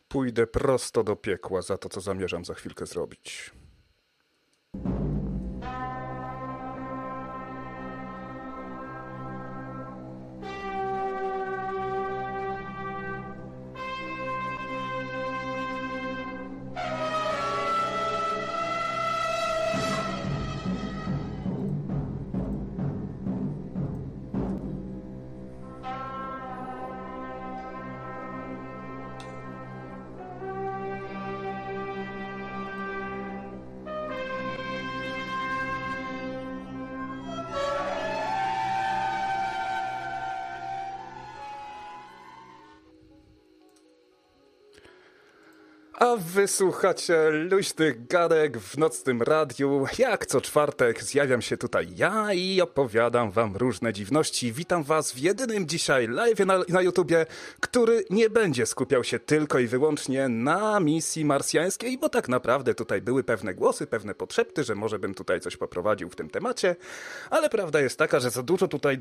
Pójdę prosto do piekła za to, co zamierzam za chwilkę zrobić. A wysłuchacie luźnych gadek w nocnym radiu. Jak co czwartek zjawiam się tutaj ja i opowiadam wam różne dziwności. Witam was w jedynym dzisiaj live na YouTubie, który nie będzie skupiał się tylko i wyłącznie na misji marsjańskiej, bo tak naprawdę tutaj były pewne głosy, pewne podszepty, że może bym tutaj coś poprowadził w tym temacie, ale prawda jest taka, że za dużo tutaj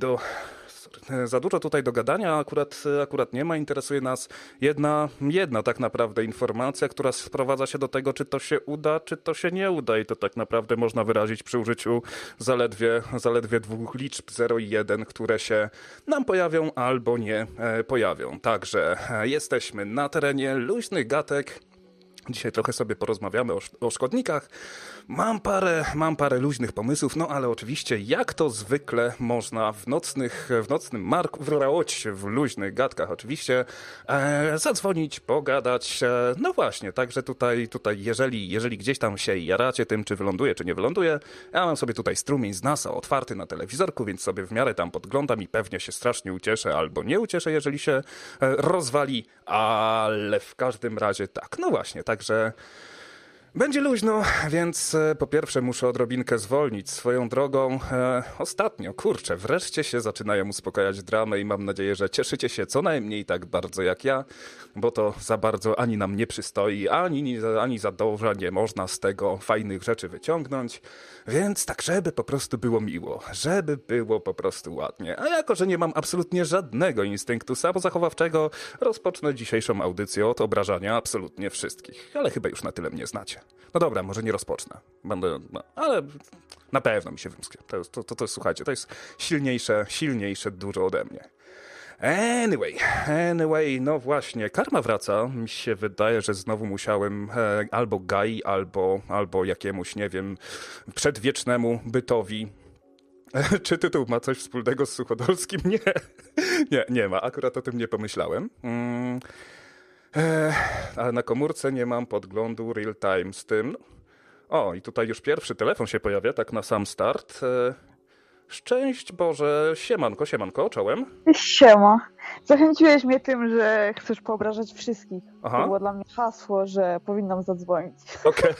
do gadania akurat nie ma. Interesuje nas jedna tak naprawdę informacja, która sprowadza się do tego, czy to się uda, czy to się nie uda. I to tak naprawdę można wyrazić przy użyciu zaledwie dwóch liczb 0 i 1, które się nam pojawią albo nie pojawią. Także jesteśmy na terenie luźnych gadek. Dzisiaj trochę sobie porozmawiamy o szkodnikach. Mam parę luźnych pomysłów, no ale oczywiście jak to zwykle można w nocnym marku, w luźnych gadkach oczywiście, zadzwonić, pogadać. No właśnie, także tutaj jeżeli gdzieś tam się jaracie tym, czy wyląduje, czy nie wyląduje, ja mam sobie tutaj strumień z NASA otwarty na telewizorku, więc sobie w miarę tam podglądam i pewnie się strasznie ucieszę albo nie ucieszę, jeżeli się rozwali, ale w każdym razie tak, no właśnie, także będzie luźno, więc po pierwsze muszę odrobinkę zwolnić. Swoją drogą ostatnio, wreszcie się zaczynają uspokajać dramy i mam nadzieję, że cieszycie się co najmniej tak bardzo jak ja, bo to za bardzo ani nam nie przystoi, ani za dobrze nie można z tego fajnych rzeczy wyciągnąć, więc tak, żeby po prostu było miło, żeby było po prostu ładnie. A jako, że nie mam absolutnie żadnego instynktu samozachowawczego, rozpocznę dzisiejszą audycję od obrażania absolutnie wszystkich, ale chyba już na tyle mnie znacie. No dobra, może nie rozpocznę, ale na pewno mi się wymsknie. Słuchajcie, to jest silniejsze dużo ode mnie. Anyway, no właśnie, karma wraca. Mi się wydaje, że znowu musiałem albo Gai, albo jakiemuś, nie wiem, przedwiecznemu bytowi. Czy tytuł ma coś wspólnego z Suchodolskim? Nie ma, akurat o tym nie pomyślałem. Ale na komórce nie mam podglądu real time z tym. O, i tutaj już pierwszy telefon się pojawia, tak na sam start. Szczęść Boże, siemanko, czołem. Siema. Zachęciłeś mnie tym, że chcesz poobrażać wszystkich. Aha. To było dla mnie hasło, że powinnam zadzwonić. Okej.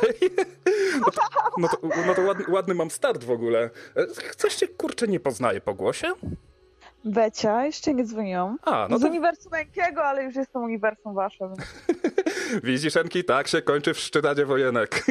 No to ładny mam start w ogóle. Coś cię, nie poznaje po głosie? Becia, jeszcze nie dzwoniłam. Z uniwersum Enkiego, ale już jestem uniwersum wasze. Widzisz, Enki, tak się kończy wszczynanie wojenek.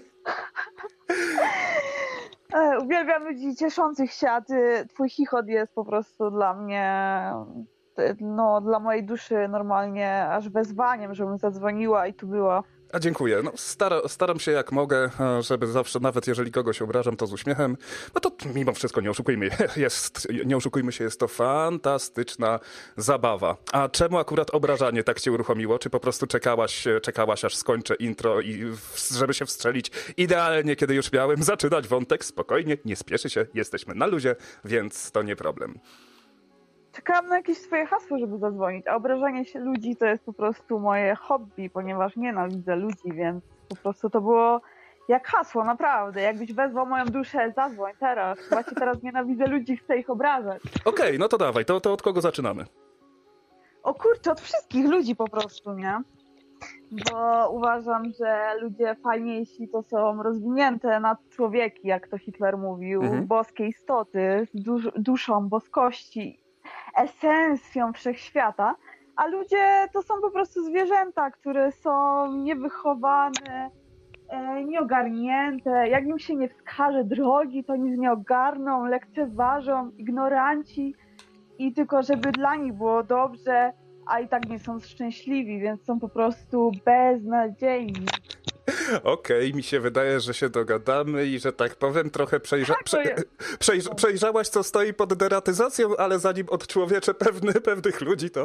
Uwielbiam ludzi cieszących się, a twój chichot jest po prostu dla mnie, dla mojej duszy normalnie aż wezwaniem, żebym zadzwoniła i tu była. A dziękuję. No, staram się jak mogę, żeby zawsze, nawet jeżeli kogoś obrażam, to z uśmiechem. No to mimo wszystko nie oszukujmy się, jest to fantastyczna zabawa. A czemu akurat obrażanie tak cię uruchomiło? Czy po prostu czekałaś aż skończę intro i żeby się wstrzelić idealnie, kiedy już miałem zaczynać wątek? Spokojnie, nie spieszy się, jesteśmy na luzie, więc to nie problem. Czekałam na jakieś swoje hasło, żeby zadzwonić, a obrażanie się ludzi to jest po prostu moje hobby, ponieważ nienawidzę ludzi, więc po prostu to było jak hasło, naprawdę. Jakbyś wezwał moją duszę, zadzwoń teraz. Właśnie teraz nienawidzę ludzi, chcę ich obrażać. Okej, no to dawaj, to od kogo zaczynamy? O kurczę, od wszystkich ludzi po prostu, nie? Bo uważam, że ludzie fajniejsi to są rozwinięte nadczłowieki, jak to Hitler mówił, boskie istoty z duszą boskości, esencją wszechświata, a ludzie to są po prostu zwierzęta, które są niewychowane, nieogarnięte, jak im się nie wskaże drogi, to nic nie ogarną, lekceważą, ignoranci i tylko żeby dla nich było dobrze, a i tak nie są szczęśliwi, więc są po prostu beznadziejni. Okej, mi się wydaje, że się dogadamy i że tak powiem, trochę przejrzałaś, co stoi pod deratyzacją, ale zanim odczłowiecze pewnych ludzi, to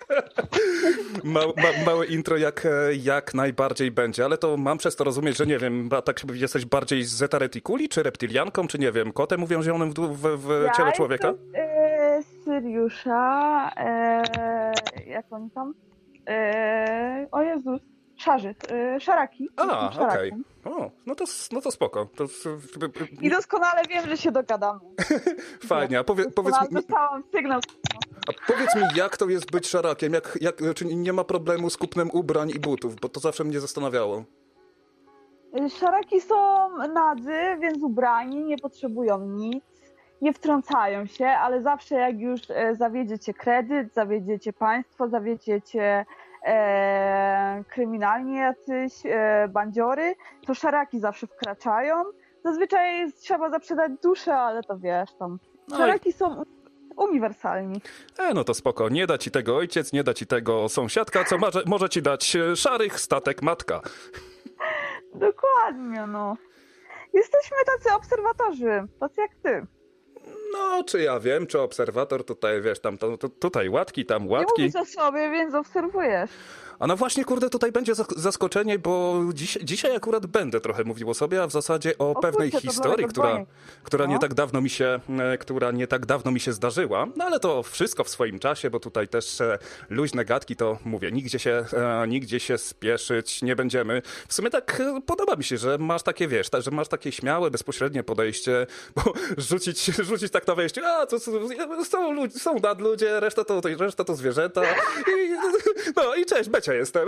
małe intro jak najbardziej będzie, ale to mam przez to rozumieć, że nie wiem, tak jesteś bardziej z Zeta Reticuli, czy reptilianką, czy nie wiem, kotem uwięzionym w ciele człowieka? Syriusza, jak oni tam? O Jezus, szaraki. Okej. O, no to spoko. I doskonale wiem, że się dogadamy. Fajnie, a powiedz mi... Dostałam sygnał. A powiedz mi, jak to jest być szarakiem? Czy nie ma problemu z kupnem ubrań i butów? Bo to zawsze mnie zastanawiało. Szaraki są nadzy, więc ubrani, nie potrzebują nic, nie wtrącają się, ale zawsze jak już zawiedziecie kredyt, zawiedziecie państwo, zawiedziecie kryminalni jacyś, bandziory, to szaraki zawsze wkraczają. Zazwyczaj trzeba zaprzedać duszę, ale to wiesz tam. Szaraki są uniwersalni. No to spoko. Nie da ci tego ojciec, nie da ci tego sąsiadka, co może ci dać szarych statek matka. Dokładnie, no. Jesteśmy tacy obserwatorzy, tacy jak ty. No, czy ja wiem, czy obserwator tutaj, wiesz, tam tutaj łatki, tam łatki. Nie mówisz o sobie, więc obserwujesz. A no właśnie, kurde, tutaj będzie zaskoczenie, bo dzisiaj akurat będę trochę mówił o sobie, a w zasadzie o pewnej historii, która nie tak dawno mi się zdarzyła. No ale to wszystko w swoim czasie, bo tutaj też luźne gadki, to mówię, nigdzie się spieszyć nie będziemy. W sumie tak podoba mi się, że masz takie, wiesz, że masz takie śmiałe, bezpośrednie podejście, bo rzucić tak na wejście, są nadludzie, reszta to zwierzęta. I cześć, Becia jestem.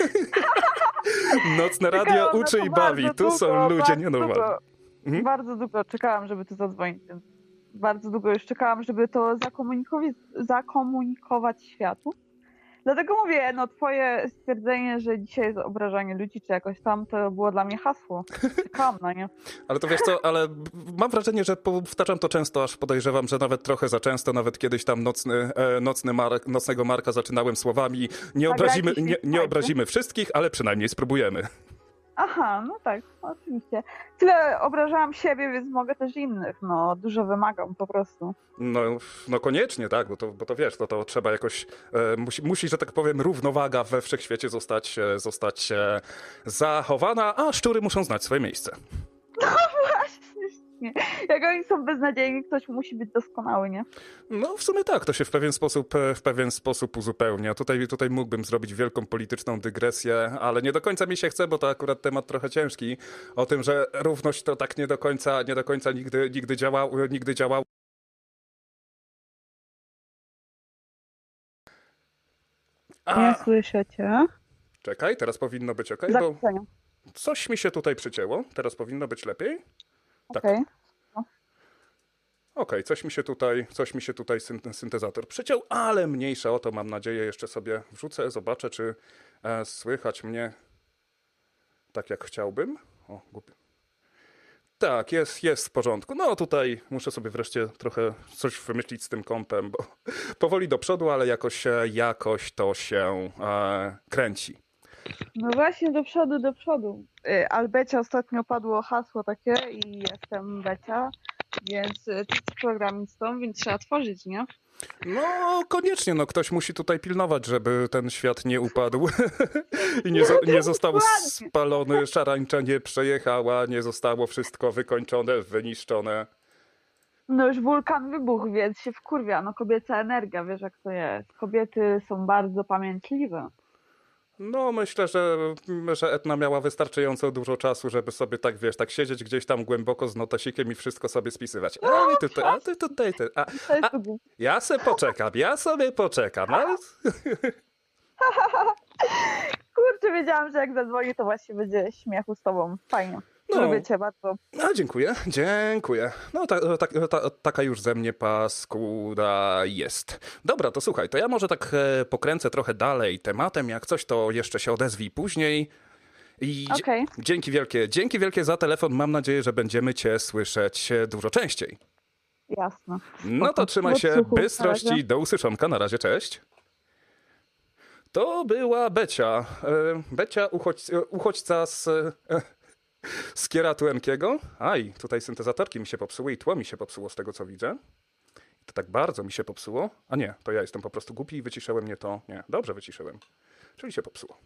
Nocne radio uczy i bawi. Tu są ludzie nienormalni. Bardzo długo czekałam, żeby tu zadzwonić. Bardzo długo już czekałam, żeby to zakomunikować światu. Dlatego mówię, no twoje stwierdzenie, że dzisiaj jest obrażanie ludzi czy jakoś tam, to było dla mnie hasło. Czekałam na nie. Ale to wiesz co, ale mam wrażenie, że powtarzam to często, aż podejrzewam, że nawet trochę za często, nawet kiedyś tam nocnego Marka zaczynałem słowami nie obrazimy wszystkich, ale przynajmniej spróbujemy. Aha, no tak, oczywiście. Tyle obrażałam siebie, więc mogę też innych. No, dużo wymagam po prostu. No koniecznie, tak, bo to wiesz, to trzeba jakoś, musi, że tak powiem, równowaga we wszechświecie zostać zachowana, a szczury muszą znać swoje miejsce. No właśnie. Jak oni są beznadziejni, ktoś musi być doskonały, nie? No w sumie tak, to się w pewien sposób uzupełnia. Tutaj mógłbym zrobić wielką polityczną dygresję, ale nie do końca mi się chce, bo to akurat temat trochę ciężki. O tym, że równość to tak nie do końca nigdy działał. Nie słyszę cię. Czekaj, teraz powinno być okej, bo coś mi się tutaj przycięło. Teraz powinno być lepiej. Okej. Okej, coś mi się tutaj syntezator przyciął, ale mniejsza o to, mam nadzieję, jeszcze sobie wrzucę, zobaczę, czy słychać mnie tak, jak chciałbym. O, głupi. Tak, jest w porządku. No tutaj muszę sobie wreszcie trochę coś wymyślić z tym kompem, bo powoli do przodu, ale jakoś to się kręci. No właśnie, do przodu. Ale Becia ostatnio padło hasło takie i jestem Becia, więc ty jesteś programistą, więc trzeba tworzyć, nie? No koniecznie, no ktoś musi tutaj pilnować, żeby ten świat nie upadł i nie został spalony, szarańcza nie przejechała, nie zostało wszystko wykończone, wyniszczone. No już wulkan wybuchł, więc się wkurwia, no kobieca energia, wiesz jak to jest. Kobiety są bardzo pamiętliwe. No myślę, że Etna miała wystarczająco dużo czasu, żeby sobie tak, wiesz, tak siedzieć gdzieś tam głęboko z notesikiem i wszystko sobie spisywać. Ja sobie poczekam. Ale... Kurczę, wiedziałam, że jak zadzwoni, to właśnie będzie śmiechu z tobą. Fajnie. Lubię cię bardzo. Dziękuję. No taka już ze mnie paskuda jest. Dobra, to słuchaj, to ja może tak pokręcę trochę dalej tematem, jak coś to jeszcze się odezwij później. I dzięki wielkie za telefon. Mam nadzieję, że będziemy cię słyszeć dużo częściej. Jasne. No to trzymaj się, bystrości, do usłyszonka, na razie, cześć. To była Becia. Becia, uchodźca z Kieratu Enkiego. Aj, tutaj syntezatorki mi się popsuły i tło mi się popsuło z tego, co widzę. To tak bardzo mi się popsuło. A nie, to ja jestem po prostu głupi i wyciszyłem nie to. Nie, dobrze wyciszyłem. Czyli się popsuło.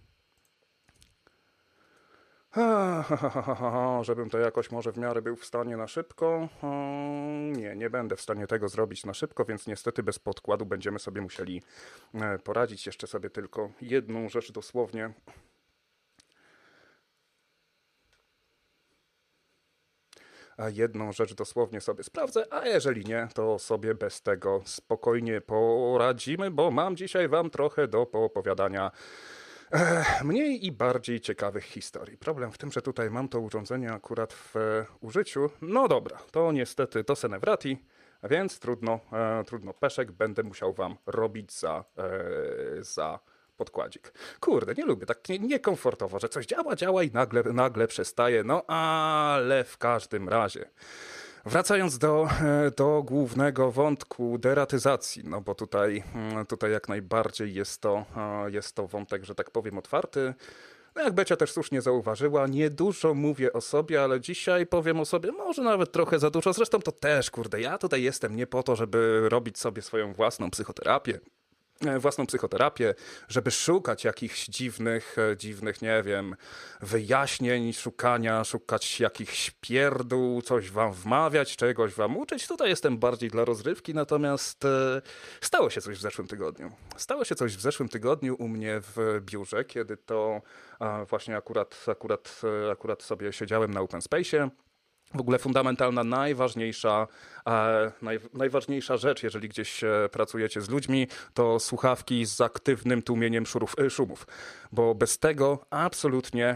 Żebym to jakoś może w miarę był w stanie na szybko. Nie będę w stanie tego zrobić na szybko, więc niestety bez podkładu będziemy sobie musieli poradzić. Jeszcze sobie tylko jedną rzecz dosłownie. Jedną rzecz dosłownie sobie sprawdzę, a jeżeli nie, to sobie bez tego spokojnie poradzimy, bo mam dzisiaj wam trochę do poopowiadania mniej i bardziej ciekawych historii. Problem w tym, że tutaj mam to urządzenie akurat w użyciu. No dobra, to niestety to se ne wrati, więc trudno peszek, będę musiał wam robić za podkładzik. Kurde, nie lubię, tak niekomfortowo, że coś działa i nagle przestaje, no ale w każdym razie. Wracając do głównego wątku deratyzacji, no bo tutaj jak najbardziej jest to wątek, że tak powiem, otwarty. No jak Becia też słusznie zauważyła, niedużo mówię o sobie, ale dzisiaj powiem o sobie może nawet trochę za dużo. Zresztą to też, kurde, ja tutaj jestem nie po to, żeby robić sobie swoją własną psychoterapię, żeby szukać jakichś dziwnych, nie wiem, wyjaśnień, szukać jakichś pierdół, coś wam wmawiać, czegoś wam uczyć. Tutaj jestem bardziej dla rozrywki, natomiast stało się coś w zeszłym tygodniu. Stało się coś w zeszłym tygodniu u mnie w biurze, kiedy to właśnie akurat sobie siedziałem na open space'ie. W ogóle fundamentalna, najważniejsza rzecz, jeżeli gdzieś pracujecie z ludźmi, to słuchawki z aktywnym tłumieniem szumów, bo bez tego absolutnie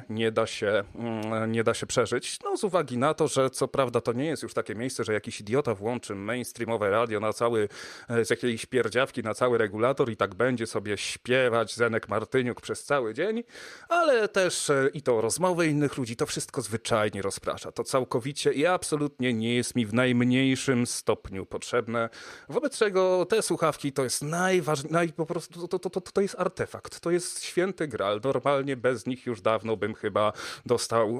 nie da się przeżyć. No z uwagi na to, że co prawda to nie jest już takie miejsce, że jakiś idiota włączy mainstreamowe radio z jakiejś pierdziawki na cały regulator i tak będzie sobie śpiewać Zenek Martyniuk przez cały dzień, ale też i to rozmowy innych ludzi, to wszystko zwyczajnie rozprasza. To całkowicie i absolutnie nie jest mi w najmniejszym stopniu potrzebne. Wobec czego te słuchawki to jest po prostu to jest artefakt, to jest święty gral. Normalnie bez nich już dawno bym chyba dostał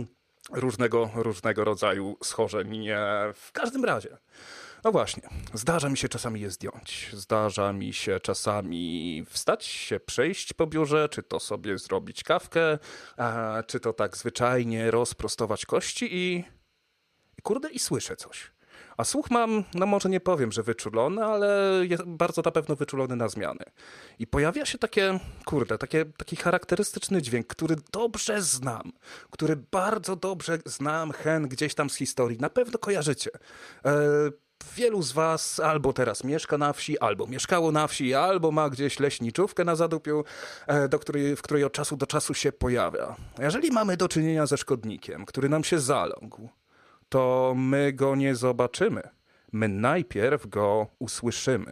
różnego rodzaju schorzeń. W każdym razie. No właśnie, zdarza mi się czasami je zdjąć, zdarza mi się czasami wstać się, przejść po biurze, czy to sobie zrobić kawkę, czy to tak zwyczajnie rozprostować kości i słyszę coś. A słuch mam, no może nie powiem, że wyczulony, ale jest bardzo na pewno wyczulony na zmiany. I pojawia się taki charakterystyczny dźwięk, który dobrze znam, który bardzo dobrze znam gdzieś tam z historii. Na pewno kojarzycie. Wielu z was albo teraz mieszka na wsi, albo mieszkało na wsi, albo ma gdzieś leśniczówkę na zadupiu, w której od czasu do czasu się pojawia. Jeżeli mamy do czynienia ze szkodnikiem, który nam się zaląkł, to my go nie zobaczymy. My najpierw go usłyszymy.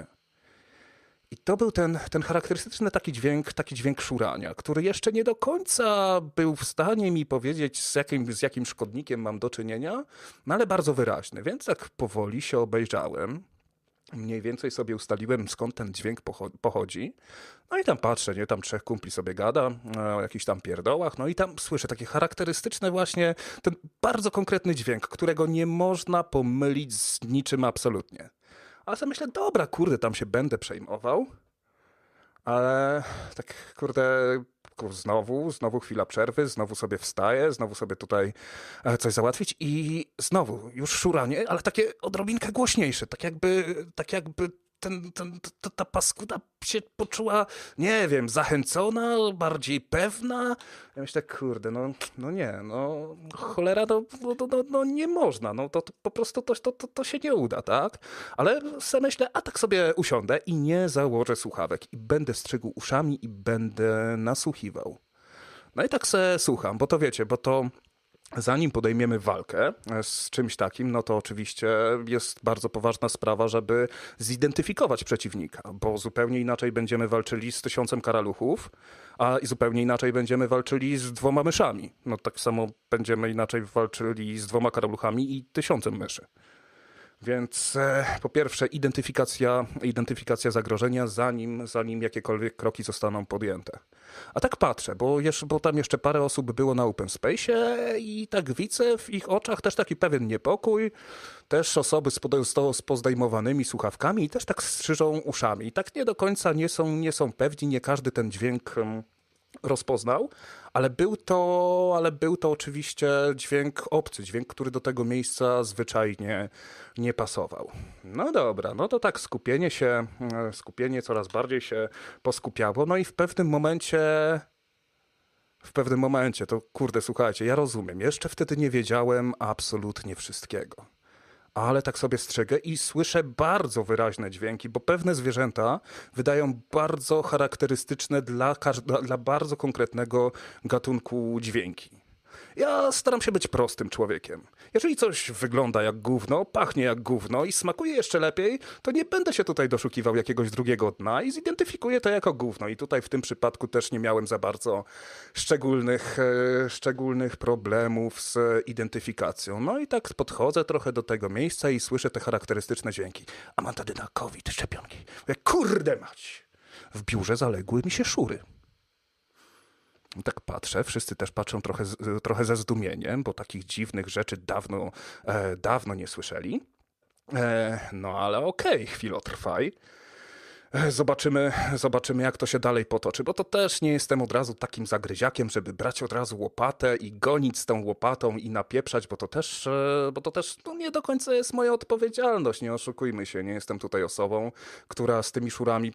I to był ten charakterystyczny taki dźwięk szurania, który jeszcze nie do końca był w stanie mi powiedzieć, z jakim szkodnikiem mam do czynienia, no ale bardzo wyraźny. Więc tak powoli się obejrzałem, mniej więcej sobie ustaliłem, skąd ten dźwięk pochodzi. No i tam patrzę, nie, tam trzech kumpli sobie gada o jakichś tam pierdołach, no i tam słyszę takie charakterystyczne właśnie, ten bardzo konkretny dźwięk, którego nie można pomylić z niczym absolutnie. Ale sobie myślę, dobra, kurde, tam się będę przejmował, ale tak, znowu chwila przerwy, znowu sobie wstaję, znowu sobie tutaj coś załatwić i znowu już szuranie, ale takie odrobinkę głośniejsze, tak jakby ta paskuda się poczuła, nie wiem, zachęcona, bardziej pewna. Ja myślę, kurde, cholera, no nie można, no to po prostu to się nie uda, tak? Ale sobie myślę, a tak sobie usiądę i nie założę słuchawek i będę strzygł uszami i będę nasłuchiwał. No i tak se słucham, bo to wiecie, zanim podejmiemy walkę z czymś takim, no to oczywiście jest bardzo poważna sprawa, żeby zidentyfikować przeciwnika, bo zupełnie inaczej będziemy walczyli z 1000 karaluchów, a zupełnie inaczej będziemy walczyli z 2 myszami. No tak samo będziemy inaczej walczyli z 2 karaluchami i 1000 myszy. Więc po pierwsze identyfikacja zagrożenia, zanim jakiekolwiek kroki zostaną podjęte. A tak patrzę, bo tam jeszcze parę osób było na open space'ie i tak widzę w ich oczach też taki pewien niepokój, też osoby z pozdejmowanymi słuchawkami i też tak strzyżą uszami. I tak nie do końca nie są pewni, nie każdy ten dźwięk rozpoznał, ale był to oczywiście dźwięk obcy, dźwięk, który do tego miejsca zwyczajnie nie pasował. No dobra, no to tak skupienie coraz bardziej się poskupiało, no i w pewnym momencie, to kurde, słuchajcie, ja rozumiem, jeszcze wtedy nie wiedziałem absolutnie wszystkiego. Ale tak sobie strzegę i słyszę bardzo wyraźne dźwięki, bo pewne zwierzęta wydają bardzo charakterystyczne dla bardzo konkretnego gatunku dźwięki. Ja staram się być prostym człowiekiem. Jeżeli coś wygląda jak gówno, pachnie jak gówno i smakuje jeszcze lepiej, to nie będę się tutaj doszukiwał jakiegoś drugiego dna i zidentyfikuję to jako gówno. I tutaj w tym przypadku też nie miałem za bardzo szczególnych problemów z identyfikacją. No i tak podchodzę trochę do tego miejsca i słyszę te charakterystyczne dźwięki. Amantadyna, COVID, szczepionki. Kurde mać! W biurze zaległy mi się szury. Tak patrzę, wszyscy też patrzą trochę ze zdumieniem, bo takich dziwnych rzeczy dawno nie słyszeli. No ale okej, chwilotrwaj. Zobaczymy, jak to się dalej potoczy, bo to też nie jestem od razu takim zagryziakiem, żeby brać od razu łopatę i gonić z tą łopatą i napieprzać, bo to też no, nie do końca jest moja odpowiedzialność, nie oszukujmy się, nie jestem tutaj osobą, która z tymi szurami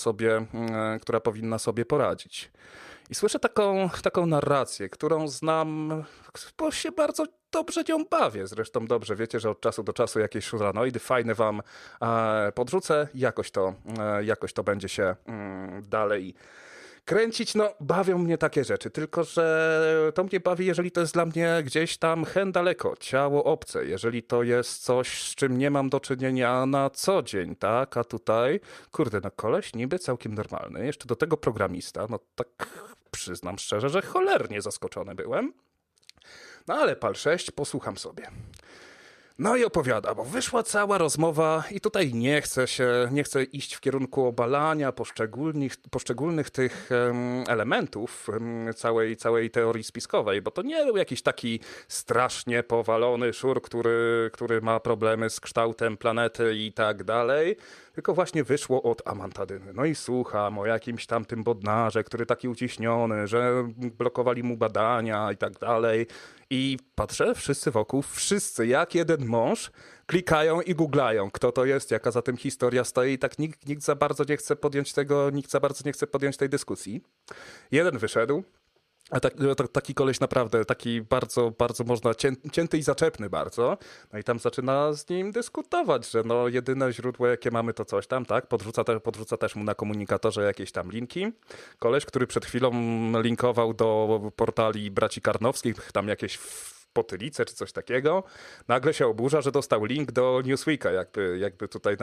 powinna sobie poradzić. I słyszę taką narrację, którą znam, bo się bardzo dobrze nią bawię. Zresztą dobrze wiecie, że od czasu do czasu jakieś szuranoidy fajne wam podrzucę. Jakoś to będzie się dalej kręcić. No, bawią mnie takie rzeczy, tylko że to mnie bawi, jeżeli to jest dla mnie gdzieś tam hen daleko, ciało obce, jeżeli to jest coś, z czym nie mam do czynienia na co dzień, tak? A tutaj, kurde, no koleś niby całkiem normalny, jeszcze do tego programista, no tak przyznam szczerze, że cholernie zaskoczony byłem. No ale pal 6, posłucham sobie. No i opowiada, bo wyszła cała rozmowa i tutaj nie chcę iść w kierunku obalania poszczególnych tych elementów całej teorii spiskowej, bo to nie był jakiś taki strasznie powalony szur, który ma problemy z kształtem planety i tak dalej, tylko właśnie wyszło od Amantadyny. No i słucham o jakimś tam tym Bodnarze, który taki uciśniony, że blokowali mu badania i tak dalej. I patrzę, wszyscy wokół, jak jeden mąż, klikają i googlają, kto to jest, jaka za tym historia stoi i tak nikt za bardzo nie chce podjąć tej dyskusji. Jeden wyszedł, a taki koleś naprawdę, taki bardzo, bardzo można, cięty i zaczepny bardzo. No i tam zaczyna z nim dyskutować, że no jedyne źródło jakie mamy to coś tam, tak? Podrzuca też mu na komunikatorze jakieś tam linki. Koleś, który przed chwilą linkował do portali braci Karnowskich, tam jakieś potylice czy coś takiego, nagle się oburza, że dostał link do Newsweeka, jakby tutaj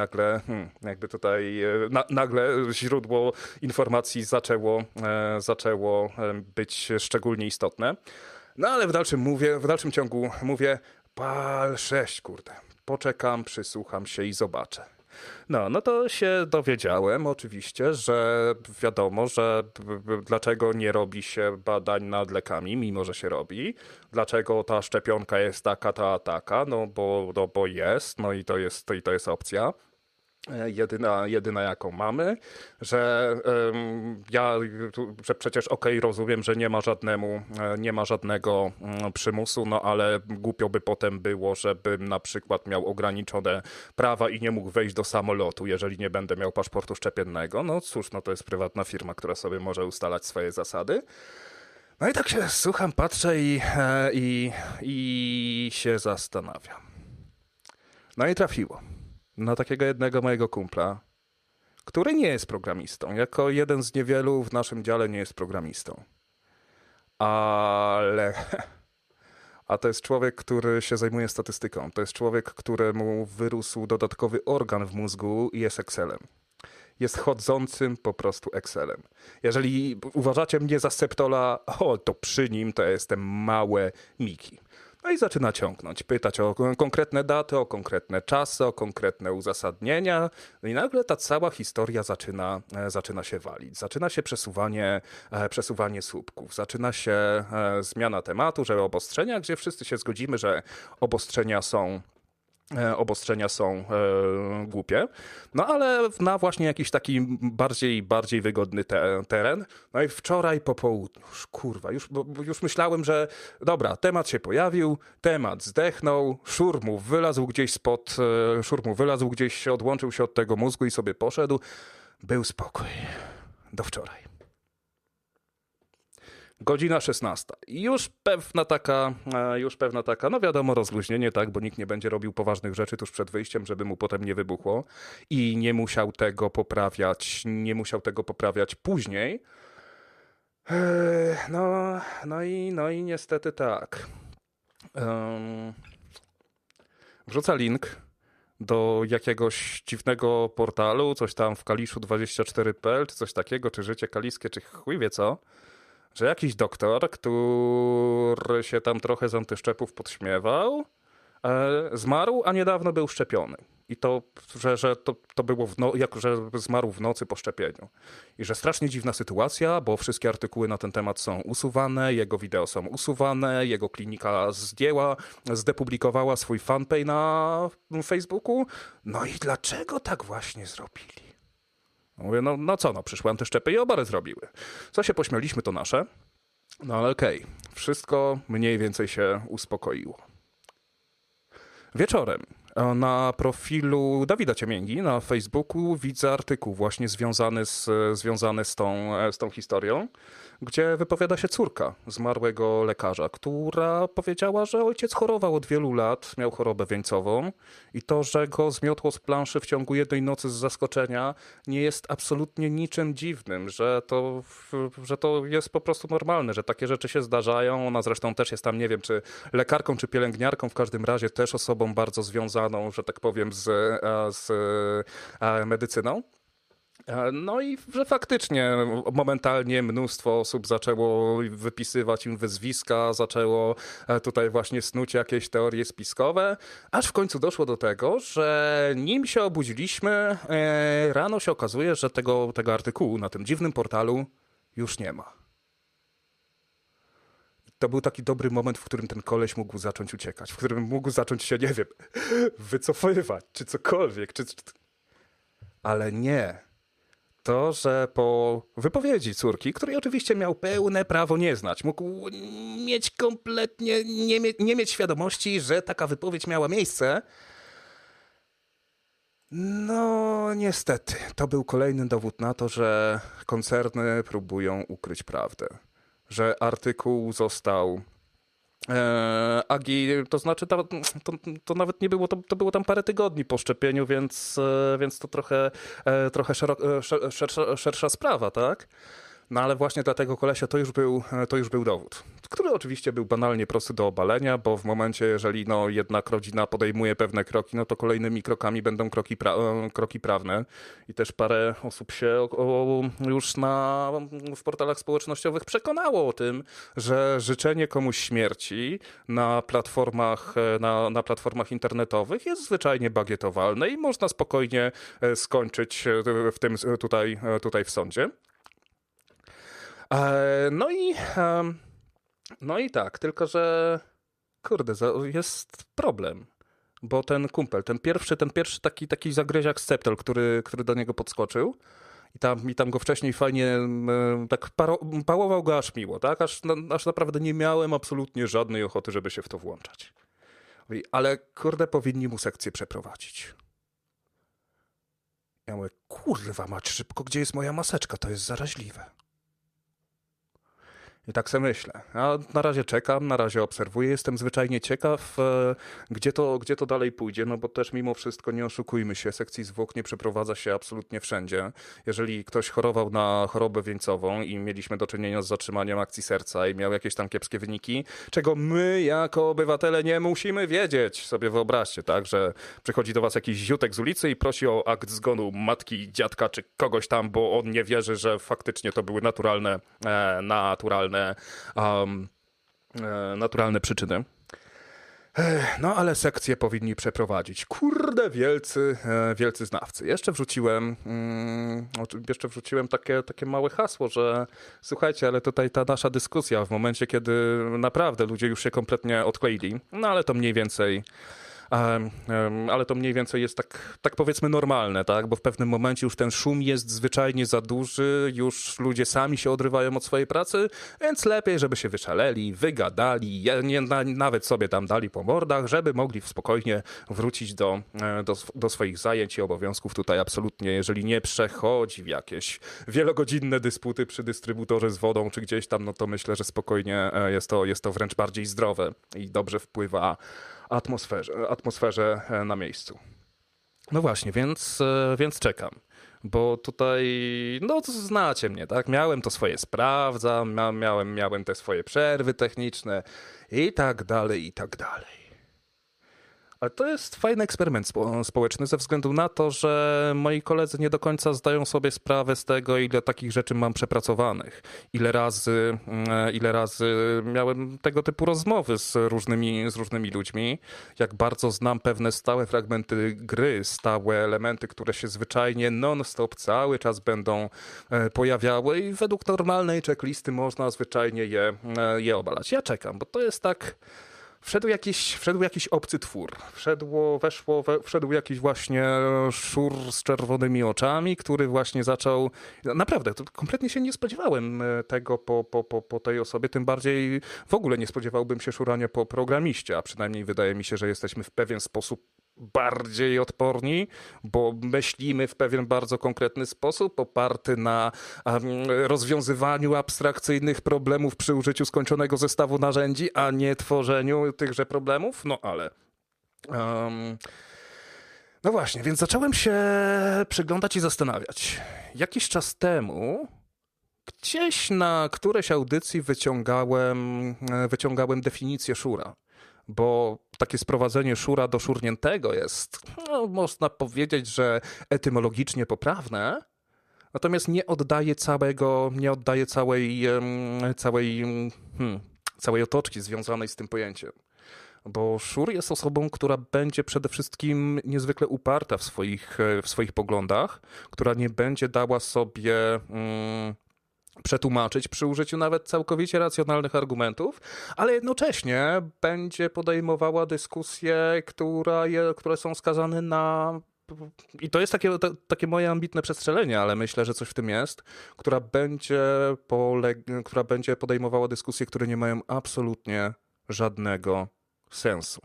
nagle źródło informacji zaczęło być szczególnie istotne. No ale w dalszym ciągu mówię, pal 6, kurde, poczekam, przysłucham się i zobaczę. No to się dowiedziałem oczywiście, że wiadomo, że dlaczego nie robi się badań nad lekami, mimo że się robi. Dlaczego ta szczepionka jest taka, no bo jest, no i to jest opcja. Jedyna jaką mamy, że że przecież rozumiem, że nie ma żadnego przymusu, no ale głupio by potem było, żebym na przykład miał ograniczone prawa i nie mógł wejść do samolotu, jeżeli nie będę miał paszportu szczepiennego. No cóż, no to jest prywatna firma, która sobie może ustalać swoje zasady. No i tak się słucham, patrzę i się zastanawiam. No i trafiło na takiego jednego mojego kumpla, który nie jest programistą. Jako jeden z niewielu w naszym dziale nie jest programistą. A to jest człowiek, który się zajmuje statystyką. To jest człowiek, któremu wyrósł dodatkowy organ w mózgu i jest Excelem. Jest chodzącym po prostu Excelem. Jeżeli uważacie mnie za septola, to przy nim to jestem małe Miki. No i zaczyna ciągnąć, pytać o konkretne daty, o konkretne czasy, o konkretne uzasadnienia. No i nagle ta cała historia zaczyna się walić. Zaczyna się przesuwanie słupków. Zaczyna się zmiana tematu, że obostrzenia, gdzie wszyscy się zgodzimy, że obostrzenia są głupie, no ale na właśnie jakiś taki bardziej wygodny teren. No i wczoraj po południu, już myślałem, że dobra, temat się pojawił, temat zdechnął, szur mu wylazł gdzieś, odłączył się od tego mózgu i sobie poszedł. Był spokój. Do wczoraj. Godzina 16. Już pewna taka, no wiadomo, rozluźnienie, tak, bo nikt nie będzie robił poważnych rzeczy tuż przed wyjściem, żeby mu potem nie wybuchło i nie musiał tego poprawiać później. No i niestety tak. Wrzuca link do jakiegoś dziwnego portalu, coś tam w kaliszu24.pl, czy coś takiego, czy Życie Kaliskie, czy chuj wie co, że jakiś doktor, który się tam trochę z antyszczepów podśmiewał, zmarł, a niedawno był szczepiony. I to, że to było, że zmarł w nocy po szczepieniu. I że strasznie dziwna sytuacja, bo wszystkie artykuły na ten temat są usuwane, jego wideo są usuwane, jego klinika zdepublikowała swój fanpage na Facebooku. No i dlaczego tak właśnie zrobili? Mówię, przyszły antyszczepy i obary zrobiły. Co się pośmialiśmy, to nasze. No ale okej, wszystko mniej więcej się uspokoiło. Wieczorem na profilu Dawida Ciemięgi na Facebooku widzę artykuł właśnie związany z tą historią, gdzie wypowiada się córka zmarłego lekarza, która powiedziała, że ojciec chorował od wielu lat, miał chorobę wieńcową i to, że go zmiotło z planszy w ciągu jednej nocy z zaskoczenia, nie jest absolutnie niczym dziwnym, że to jest po prostu normalne, że takie rzeczy się zdarzają. Ona zresztą też jest tam, nie wiem, czy lekarką, czy pielęgniarką, w każdym razie też osobą bardzo związaną, że tak powiem, z medycyną. No i że faktycznie momentalnie mnóstwo osób zaczęło wypisywać im wyzwiska, zaczęło tutaj właśnie snuć jakieś teorie spiskowe, aż w końcu doszło do tego, że nim się obudziliśmy, rano się okazuje, że tego artykułu na tym dziwnym portalu już nie ma. To był taki dobry moment, w którym ten koleś mógł zacząć uciekać, w którym mógł zacząć się, nie wiem, wycofywać, czy cokolwiek, ale nie. To, że po wypowiedzi córki, której oczywiście miał pełne prawo nie znać, mógł mieć kompletnie, nie mieć świadomości, że taka wypowiedź miała miejsce. No niestety, to był kolejny dowód na to, że koncerny próbują ukryć prawdę. Że artykuł został to znaczy to nawet nie było, to było tam parę tygodni po szczepieniu, więc to trochę szersza sprawa, tak? No ale właśnie dla tego kolesia to już był dowód, który oczywiście był banalnie prosty do obalenia, bo w momencie, jeżeli jednak rodzina podejmuje pewne kroki, no to kolejnymi krokami będą kroki prawne. I też parę osób się już w portalach społecznościowych przekonało o tym, że życzenie komuś śmierci na platformach internetowych jest zwyczajnie bagietowalne i można spokojnie skończyć w tym tutaj w sądzie. No i tak, tylko że kurde, jest problem, bo ten kumpel, ten pierwszy taki zagryziak Sceptel, który do niego podskoczył i tam go wcześniej fajnie tak pałował go aż miło, tak? Aż naprawdę nie miałem absolutnie żadnej ochoty, żeby się w to włączać. Ale kurde, powinni mu sekcję przeprowadzić. Ja mówię, kurwa mać, szybko, gdzie jest moja maseczka? To jest zaraźliwe. I tak sobie myślę. Ja na razie czekam, na razie obserwuję. Jestem zwyczajnie ciekaw, gdzie to dalej pójdzie, no bo też mimo wszystko nie oszukujmy się, sekcji zwłok nie przeprowadza się absolutnie wszędzie. Jeżeli ktoś chorował na chorobę wieńcową i mieliśmy do czynienia z zatrzymaniem akcji serca i miał jakieś tam kiepskie wyniki, czego my jako obywatele nie musimy wiedzieć. Sobie wyobraźcie, tak, że przychodzi do was jakiś ziutek z ulicy i prosi o akt zgonu matki, dziadka czy kogoś tam, bo on nie wierzy, że faktycznie to były naturalne przyczyny. No ale sekcję powinni przeprowadzić. Kurde, wielcy znawcy. Jeszcze wrzuciłem takie małe hasło, że słuchajcie, ale tutaj ta nasza dyskusja w momencie, kiedy naprawdę ludzie już się kompletnie odkleili, no ale to mniej więcej... Ale to mniej więcej jest tak powiedzmy normalne, tak? Bo w pewnym momencie już ten szum jest zwyczajnie za duży, już ludzie sami się odrywają od swojej pracy, więc lepiej, żeby się wyszaleli, wygadali, nawet sobie tam dali po mordach, żeby mogli spokojnie wrócić do swoich zajęć i obowiązków. Tutaj absolutnie, jeżeli nie przechodzi w jakieś wielogodzinne dysputy przy dystrybutorze z wodą czy gdzieś tam, no to myślę, że spokojnie jest to wręcz bardziej zdrowe i dobrze wpływa atmosferze na miejscu. No właśnie, więc czekam. Bo tutaj, no to znacie mnie, tak? Miałem to swoje sprawdzam, miałem te swoje przerwy techniczne i tak dalej, i tak dalej. Ale to jest fajny eksperyment społeczny ze względu na to, że moi koledzy nie do końca zdają sobie sprawę z tego, ile takich rzeczy mam przepracowanych. Ile razy miałem tego typu rozmowy z różnymi ludźmi, jak bardzo znam pewne stałe fragmenty gry, stałe elementy, które się zwyczajnie non-stop cały czas będą pojawiały i według normalnej checklisty można zwyczajnie je obalać. Ja czekam, bo to jest tak... Wszedł jakiś obcy twór. Wszedł jakiś właśnie szur z czerwonymi oczami, który właśnie zaczął... Naprawdę, to kompletnie się nie spodziewałem tego po tej osobie, tym bardziej w ogóle nie spodziewałbym się szurania po programiście, a przynajmniej wydaje mi się, że jesteśmy w pewien sposób bardziej odporni, bo myślimy w pewien bardzo konkretny sposób, oparty na rozwiązywaniu abstrakcyjnych problemów przy użyciu skończonego zestawu narzędzi, a nie tworzeniu tychże problemów. No ale... No właśnie, więc zacząłem się przyglądać i zastanawiać. Jakiś czas temu gdzieś na którejś audycji wyciągałem definicję szura. Bo takie sprowadzenie szura do szurniętego jest, no, można powiedzieć, że etymologicznie poprawne, natomiast nie oddaje całej otoczki związanej z tym pojęciem. Bo szur jest osobą, która będzie przede wszystkim niezwykle uparta w swoich poglądach, która nie będzie dała sobie... przetłumaczyć przy użyciu nawet całkowicie racjonalnych argumentów, ale jednocześnie będzie podejmowała dyskusje, które są skazane na... I to jest takie moje ambitne przestrzelenie, ale myślę, że coś w tym jest, która będzie podejmowała dyskusje, które nie mają absolutnie żadnego sensu.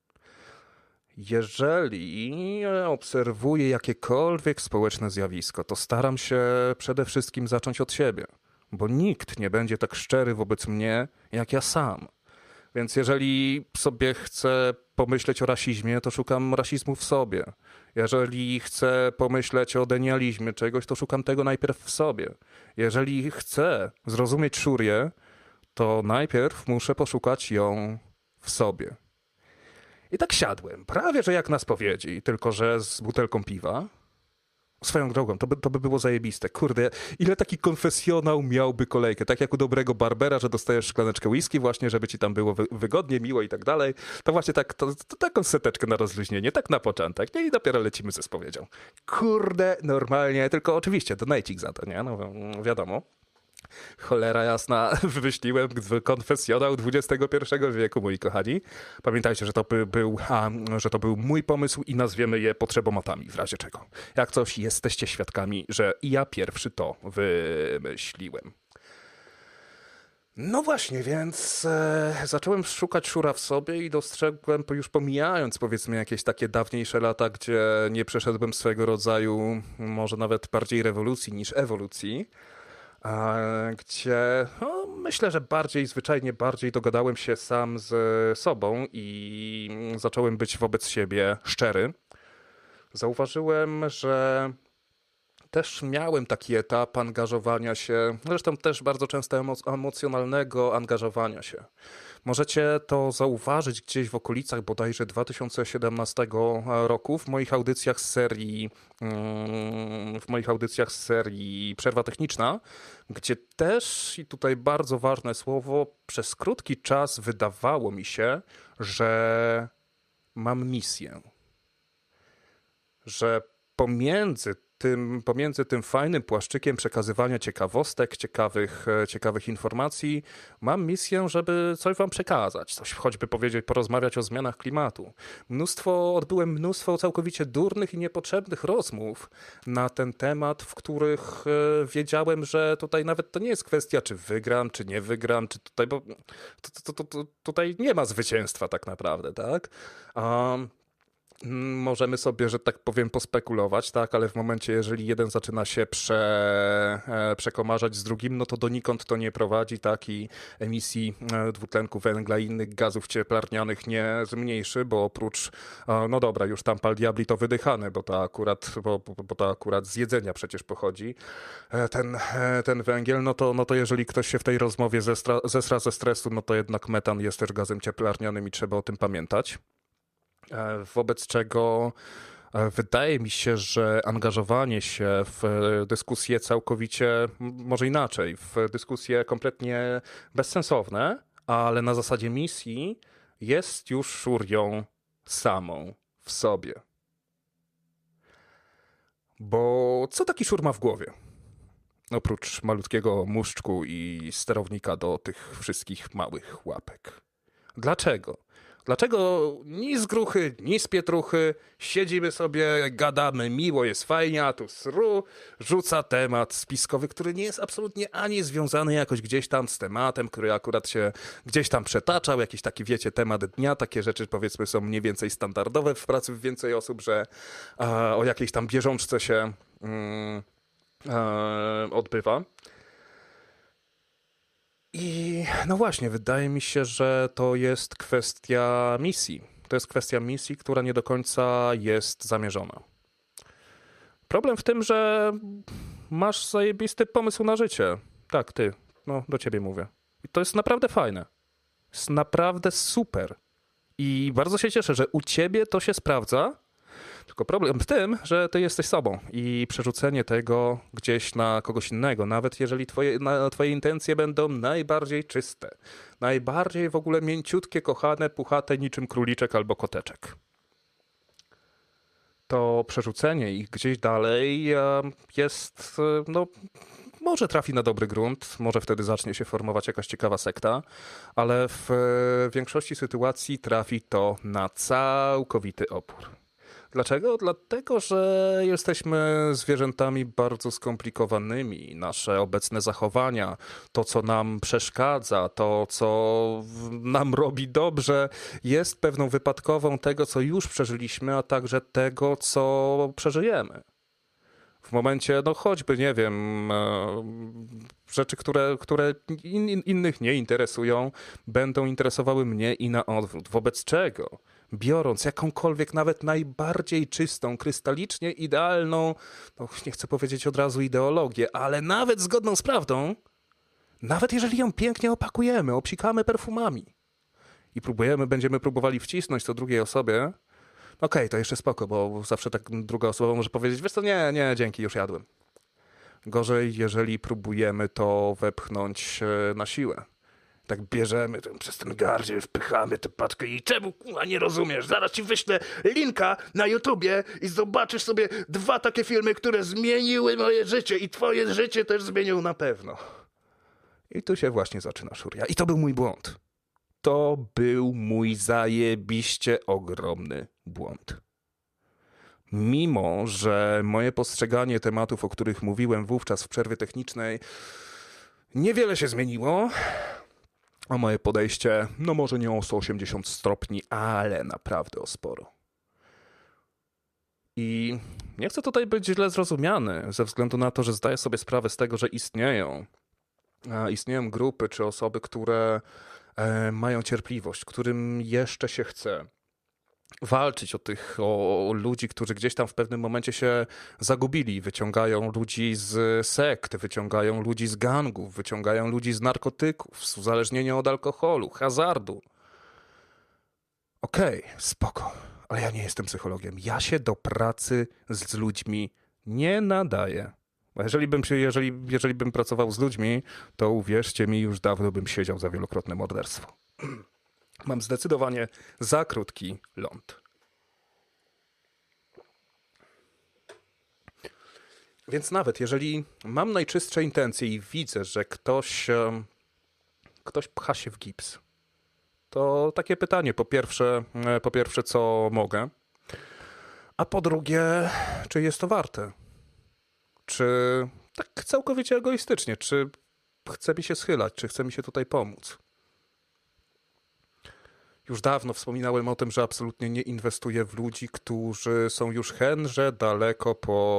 Jeżeli obserwuję jakiekolwiek społeczne zjawisko, to staram się przede wszystkim zacząć od siebie, bo nikt nie będzie tak szczery wobec mnie, jak ja sam. Więc jeżeli sobie chcę pomyśleć o rasizmie, to szukam rasizmu w sobie. Jeżeli chcę pomyśleć o denializmie czegoś, to szukam tego najpierw w sobie. Jeżeli chcę zrozumieć szurię, to najpierw muszę poszukać ją w sobie. I tak siadłem, prawie że jak na spowiedzi, tylko że z butelką piwa. Swoją drogą, to by było zajebiste. Kurde, ile taki konfesjonał miałby kolejkę? Tak jak u dobrego barbera, że dostajesz szklaneczkę whisky właśnie, żeby ci tam było wygodnie, miło i tak dalej. To właśnie to taką seteczkę na rozluźnienie, tak na początek. Nie? I dopiero lecimy ze spowiedzią. Kurde, normalnie, tylko oczywiście donajcik za to, nie? No wiadomo. Cholera jasna, wymyśliłem konfesjonał XXI wieku, moi kochani. Pamiętajcie, że to był mój pomysł i nazwiemy je potrzebomatami, w razie czego. Jak coś, jesteście świadkami, że ja pierwszy to wymyśliłem. No właśnie, więc zacząłem szukać szura w sobie i dostrzegłem, już pomijając powiedzmy jakieś takie dawniejsze lata, gdzie nie przeszedłem swego rodzaju może nawet bardziej rewolucji niż ewolucji, gdzie myślę, że zwyczajnie bardziej dogadałem się sam z sobą i zacząłem być wobec siebie szczery. Zauważyłem, że też miałem taki etap angażowania się, zresztą też bardzo często emocjonalnego angażowania się. Możecie to zauważyć gdzieś w okolicach bodajże 2017 roku w moich audycjach z serii Przerwa Techniczna, gdzie też, i tutaj bardzo ważne słowo, przez krótki czas wydawało mi się, że mam misję. Że pomiędzy tym fajnym płaszczykiem przekazywania ciekawostek, ciekawych informacji, mam misję, żeby coś wam przekazać, coś choćby porozmawiać o zmianach klimatu. Odbyłem mnóstwo całkowicie durnych i niepotrzebnych rozmów na ten temat, w których wiedziałem, że tutaj nawet to nie jest kwestia, czy wygram, czy nie wygram, czy tutaj, bo tutaj nie ma zwycięstwa tak naprawdę, tak? Możemy sobie, że tak powiem, pospekulować, tak, ale w momencie, jeżeli jeden zaczyna się przekomarzać z drugim, no to donikąd to nie prowadzi, tak, i emisji dwutlenku węgla i innych gazów cieplarnianych nie zmniejszy, bo oprócz, no dobra, już tam pal diabli to wydychane, bo to akurat z jedzenia przecież pochodzi ten węgiel, no to jeżeli ktoś się w tej rozmowie zesra ze stresu, no to jednak metan jest też gazem cieplarnianym i trzeba o tym pamiętać. Wobec czego wydaje mi się, że angażowanie się w dyskusje całkowicie, może inaczej, w dyskusje kompletnie bezsensowne, ale na zasadzie misji, jest już szurią samą w sobie. Bo co taki szur ma w głowie? Oprócz malutkiego muszczku i sterownika do tych wszystkich małych łapek. Dlaczego? Dlaczego ni z gruchy, ni z pietruchy siedzimy sobie, gadamy, miło jest fajnie, a tu sru rzuca temat spiskowy, który nie jest absolutnie ani związany jakoś gdzieś tam z tematem, który akurat się gdzieś tam przetaczał, jakiś taki, wiecie, temat dnia, takie rzeczy powiedzmy są mniej więcej standardowe w pracy w więcej osób, że o jakiejś tam bieżączce się odbywa. I no właśnie, wydaje mi się, że to jest kwestia misji. To jest kwestia misji, która nie do końca jest zamierzona. Problem w tym, że masz zajebisty pomysł na życie. Tak, ty. No, do ciebie mówię. I to jest naprawdę fajne. Jest naprawdę super. I bardzo się cieszę, że u ciebie to się sprawdza. Tylko problem w tym, że ty jesteś sobą i przerzucenie tego gdzieś na kogoś innego, nawet jeżeli twoje intencje będą najbardziej czyste, najbardziej w ogóle mięciutkie, kochane, puchate niczym króliczek albo koteczek. To przerzucenie ich gdzieś dalej jest, no, może trafi na dobry grunt, może wtedy zacznie się formować jakaś ciekawa sekta, ale w większości sytuacji trafi to na całkowity opór. Dlaczego? Dlatego, że jesteśmy zwierzętami bardzo skomplikowanymi. Nasze obecne zachowania, to co nam przeszkadza, to co nam robi dobrze, jest pewną wypadkową tego, co już przeżyliśmy, a także tego, co przeżyjemy. W momencie, no choćby, nie wiem, rzeczy, które innych nie interesują, będą interesowały mnie i na odwrót. Wobec czego? Biorąc jakąkolwiek, nawet najbardziej czystą, krystalicznie idealną, no nie chcę powiedzieć od razu ideologię, ale nawet zgodną z prawdą, nawet jeżeli ją pięknie opakujemy, obsikamy perfumami i będziemy próbowali wcisnąć to drugiej osobie, okej, to jeszcze spoko, bo zawsze tak druga osoba może powiedzieć, wiesz co, nie, dzięki, już jadłem. Gorzej, jeżeli próbujemy to wepchnąć na siłę. Tak bierzemy, przez ten gardziel wpychamy tę paczkę i czemu nie rozumiesz? Zaraz ci wyślę linka na YouTubie i zobaczysz sobie 2 takie filmy, które zmieniły moje życie i twoje życie też zmienią na pewno. I tu się właśnie zaczyna szuria. I to był mój błąd. To był mój zajebiście ogromny błąd. Mimo, że moje postrzeganie tematów, o których mówiłem wówczas w przerwie technicznej, niewiele się zmieniło, a moje podejście, no może nie o 180 stopni, ale naprawdę o sporo. I nie chcę tutaj być źle zrozumiany, ze względu na to, że zdaję sobie sprawę z tego, że istnieją grupy czy osoby, które mają cierpliwość, którym jeszcze się chce. walczyć o ludzi, którzy gdzieś tam w pewnym momencie się zagubili. Wyciągają ludzi z sekt, wyciągają ludzi z gangów, wyciągają ludzi z narkotyków, z uzależnienia od alkoholu, hazardu. Okej, spoko, ale ja nie jestem psychologiem. Ja się do pracy z ludźmi nie nadaję. Bo jeżeli bym pracował z ludźmi, to uwierzcie mi, już dawno bym siedział za wielokrotne morderstwo. Mam zdecydowanie za krótki ląd. Więc nawet jeżeli mam najczystsze intencje i widzę, że ktoś pcha się w gips, to takie pytanie, po pierwsze, co mogę, a po drugie, czy jest to warte? Czy tak całkowicie egoistycznie, czy chce mi się schylać, czy chce mi się tutaj pomóc? Już dawno wspominałem o tym, że absolutnie nie inwestuję w ludzi, którzy są już henże daleko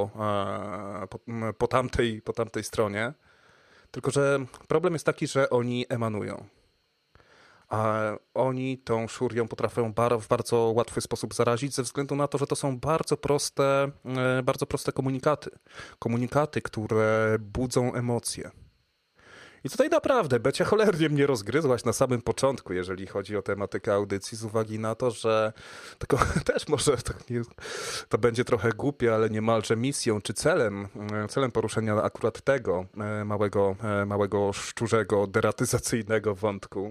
po tamtej stronie. Tylko że problem jest taki, że oni emanują. A oni tą szurią potrafią w bardzo łatwy sposób zarazić ze względu na to, że to są bardzo proste komunikaty. Komunikaty, które budzą emocje. I tutaj naprawdę, Becia, cholernie mnie rozgryzłaś na samym początku, jeżeli chodzi o tematykę audycji, z uwagi na to, że tylko też może to będzie trochę głupie, ale niemalże misją czy celem poruszenia akurat tego małego szczurzego, deratyzacyjnego wątku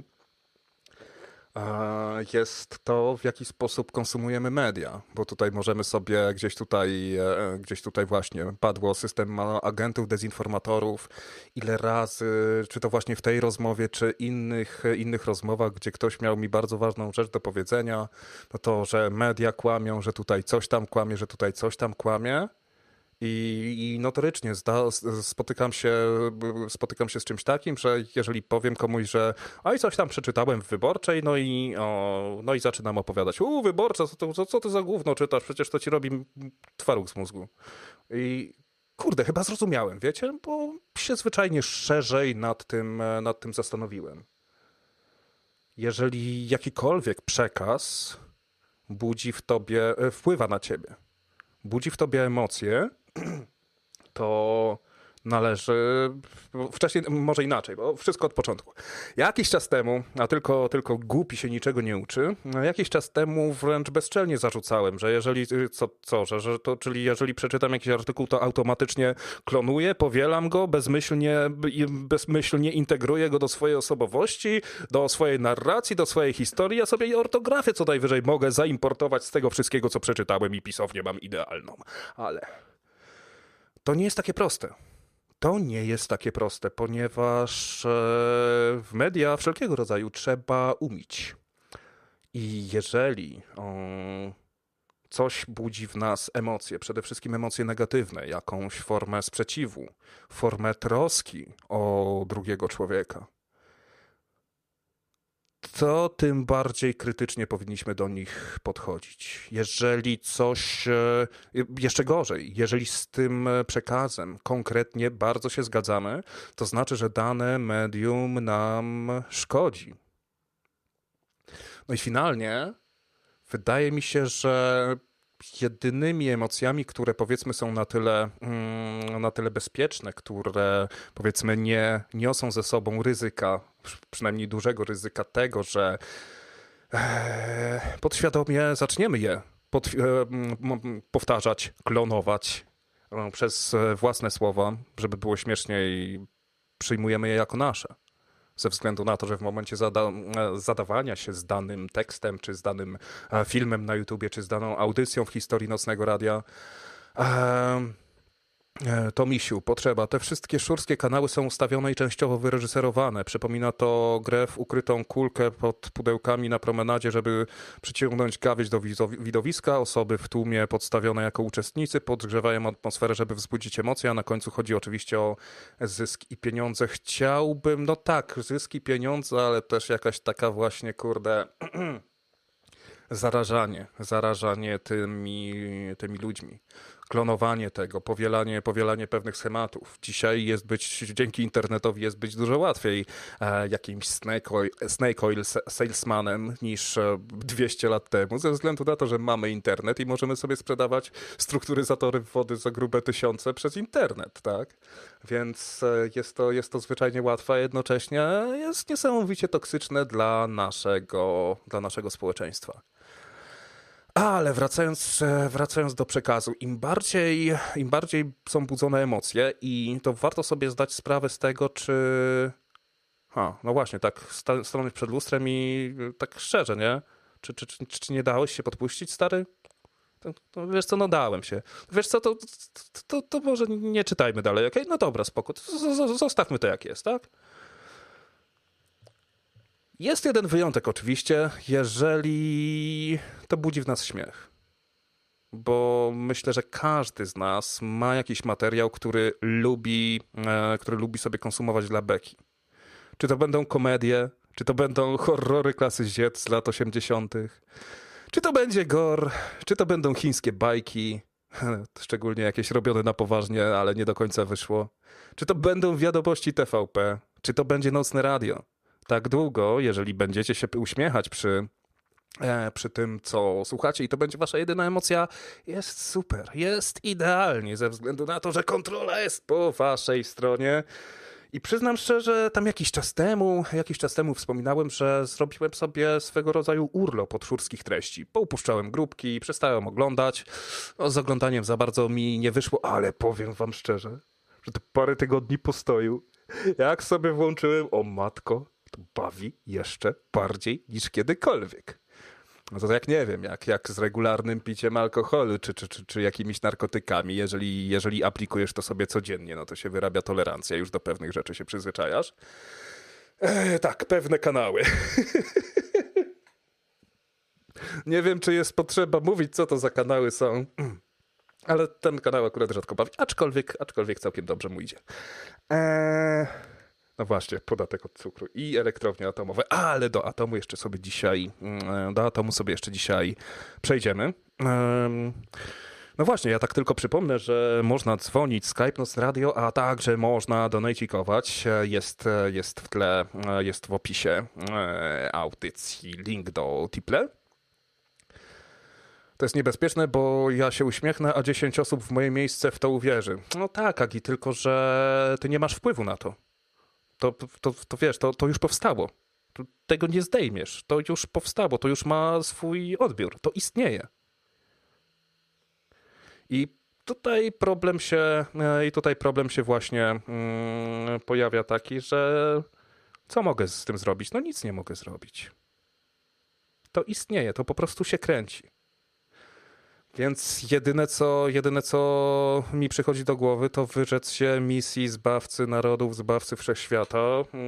jest to, w jaki sposób konsumujemy media, bo tutaj możemy sobie gdzieś tutaj właśnie padło system agentów, dezinformatorów, ile razy, czy to właśnie w tej rozmowie, czy innych rozmowach, gdzie ktoś miał mi bardzo ważną rzecz do powiedzenia, no to, że media kłamią, że tutaj coś tam kłamie, że tutaj coś tam kłamie. I notorycznie spotykam się z czymś takim, że jeżeli powiem komuś, że oj, coś tam przeczytałem w Wyborczej, no i zaczynam opowiadać, Wyborcza, co ty za gówno czytasz, przecież to ci robi twaróg z mózgu. I kurde, chyba zrozumiałem, wiecie, bo się zwyczajnie szerzej nad tym zastanowiłem. Jeżeli jakikolwiek przekaz wpływa na ciebie, budzi w tobie emocje, to należy... Wcześniej, może inaczej, bo wszystko od początku. Jakiś czas temu, a tylko głupi się niczego nie uczy, jakiś czas temu wręcz bezczelnie zarzucałem, że czyli jeżeli przeczytam jakiś artykuł, to automatycznie klonuję, powielam go, bezmyślnie integruję go do swojej osobowości, do swojej narracji, do swojej historii, a sobie ortografię co najwyżej mogę zaimportować z tego wszystkiego, co przeczytałem i pisownię mam idealną. Ale to nie jest takie proste. To nie jest takie proste, ponieważ w media wszelkiego rodzaju trzeba umieć. I jeżeli coś budzi w nas emocje, przede wszystkim emocje negatywne, jakąś formę sprzeciwu, formę troski o drugiego człowieka, to tym bardziej krytycznie powinniśmy do nich podchodzić. Jeżeli coś, jeszcze gorzej, jeżeli z tym przekazem konkretnie bardzo się zgadzamy, to znaczy, że dane medium nam szkodzi. No i finalnie wydaje mi się, że jedynymi emocjami, które powiedzmy są na tyle bezpieczne, które powiedzmy nie niosą ze sobą ryzyka, przynajmniej dużego ryzyka tego, że podświadomie zaczniemy je powtarzać, klonować przez własne słowa, żeby było śmieszniej, przyjmujemy je jako nasze. Ze względu na to, że w momencie zadawania się z danym tekstem, czy z danym filmem na YouTubie, czy z daną audycją w historii Nocnego Radia, to misiu, potrzeba. Te wszystkie szurskie kanały są ustawione i częściowo wyreżyserowane. Przypomina to grę w ukrytą kulkę pod pudełkami na promenadzie, żeby przyciągnąć gawiedź do widowiska. Osoby w tłumie podstawione jako uczestnicy podgrzewają atmosferę, żeby wzbudzić emocje, a na końcu chodzi oczywiście o zysk i pieniądze. Chciałbym, no tak, zysk i pieniądze, ale też jakaś taka właśnie, kurde... zarażanie tymi ludźmi, klonowanie tego, powielanie pewnych schematów. Dzisiaj dzięki internetowi jest być dużo łatwiej jakimś snake oil salesmanem niż 200 lat temu, ze względu na to, że mamy internet i możemy sobie sprzedawać strukturyzatory wody za grube tysiące przez internet, tak? Więc jest to zwyczajnie łatwe, a jednocześnie jest niesamowicie toksyczne dla naszego społeczeństwa. Ale wracając do przekazu, im bardziej są budzone emocje i to warto sobie zdać sprawę z tego, czy... no właśnie, tak stanąć przed lustrem i tak szczerze, nie? Czy nie dałeś się podpuścić, stary? To wiesz co, no dałem się. Wiesz co, to może nie czytajmy dalej, okej? No dobra, spoko. Zostawmy to jak jest, tak? Jest jeden wyjątek oczywiście, jeżeli to budzi w nas śmiech. Bo myślę, że każdy z nas ma jakiś materiał, który lubi sobie konsumować dla beki. Czy to będą komedie, czy to będą horrory klasy Z z lat 80., czy to będzie gore, czy to będą chińskie bajki, szczególnie jakieś robione na poważnie, ale nie do końca wyszło. Czy to będą wiadomości TVP, czy to będzie nocne radio. Tak długo, jeżeli będziecie się uśmiechać przy tym, co słuchacie i to będzie wasza jedyna emocja, jest super, jest idealnie ze względu na to, że kontrola jest po waszej stronie. I przyznam szczerze, tam jakiś czas temu wspominałem, że zrobiłem sobie swego rodzaju urlop od szurskich treści. Poupuszczałem grupki, przestałem oglądać. Z oglądaniem za bardzo mi nie wyszło, ale powiem wam szczerze, że to parę tygodni postoju, jak sobie włączyłem, o matko, to bawi jeszcze bardziej niż kiedykolwiek. No to jak nie wiem, jak z regularnym piciem alkoholu, czy jakimiś narkotykami, jeżeli aplikujesz to sobie codziennie, no to się wyrabia tolerancja, już do pewnych rzeczy się przyzwyczajasz. Tak, pewne kanały. Nie wiem, czy jest potrzeba mówić, co to za kanały są, ale ten kanał akurat rzadko bawi, aczkolwiek całkiem dobrze mu idzie. No właśnie, podatek od cukru i elektrownie atomowe, ale do atomu sobie jeszcze dzisiaj przejdziemy. No właśnie, ja tak tylko przypomnę, że można dzwonić Skype Noc Radio, a także można donatikować. Jest w tle, jest w opisie audycji link do Tiple. To jest niebezpieczne, bo ja się uśmiechnę, a 10 osób w moje miejsce w to uwierzy. No tak, Agi, tylko że ty nie masz wpływu na to. To wiesz, to już powstało. Tego nie zdejmiesz. To już powstało, to już ma swój odbiór. To istnieje. I tutaj problem się właśnie pojawia taki, że co mogę z tym zrobić? No nic nie mogę zrobić. To istnieje, to po prostu się kręci. Więc jedyne co mi przychodzi do głowy, to wyrzec się misji zbawcy narodów, zbawcy wszechświata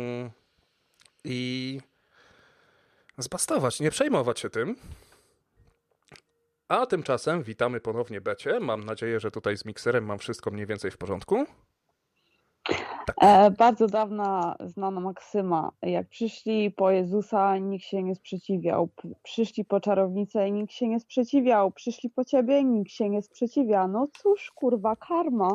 i zbastować, nie przejmować się tym. A tymczasem witamy ponownie Becie. Mam nadzieję, że tutaj z mikserem mam wszystko mniej więcej w porządku. Tak. Bardzo dawna znana maksyma. Jak przyszli po Jezusa, nikt się nie sprzeciwiał. Przyszli po czarownicę i nikt się nie sprzeciwiał. Przyszli po ciebie i nikt się nie sprzeciwia. No cóż, kurwa, karma.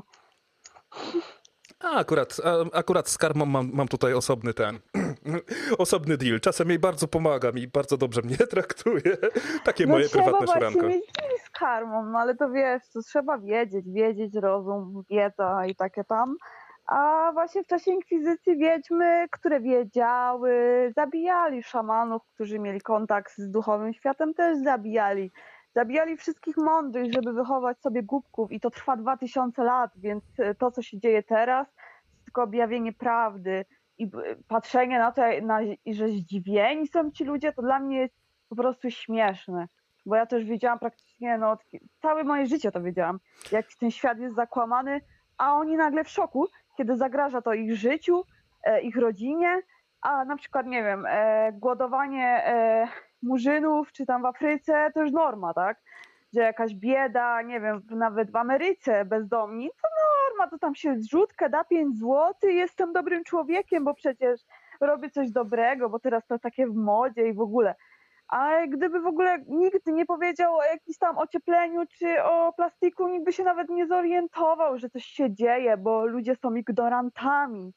Akurat z karmą mam tutaj osobny deal. Czasem jej bardzo pomaga, mi bardzo dobrze mnie traktuje. Takie moje prywatne szranko. Trzeba właśnie mieć deal z karmą, no ale to wiesz, to trzeba wiedzieć, rozum, wiedza i takie tam. A właśnie w czasie inkwizycji wiedźmy, które wiedziały, zabijali szamanów, którzy mieli kontakt z duchowym światem, też zabijali. Zabijali wszystkich mądrych, żeby wychować sobie głupków i to trwa 2000 lat, więc to, co się dzieje teraz, to tylko objawienie prawdy i patrzenie na to, że zdziwieni są ci ludzie, to dla mnie jest po prostu śmieszne. Bo ja też wiedziałam praktycznie, całe moje życie to wiedziałam, jak ten świat jest zakłamany, a oni nagle w szoku, kiedy zagraża to ich życiu, ich rodzinie, a na przykład, nie wiem, głodowanie murzynów, czy tam w Afryce, to już norma, tak? Że jakaś bieda, nie wiem, nawet w Ameryce bezdomni, to norma, to tam się zrzutkę da 5 zł, jestem dobrym człowiekiem, bo przecież robię coś dobrego, bo teraz to takie w modzie i w ogóle. A gdyby w ogóle nikt nie powiedział o jakimś tam ociepleniu czy o plastiku, nikt by się nawet nie zorientował, że coś się dzieje, bo ludzie są ignorantami.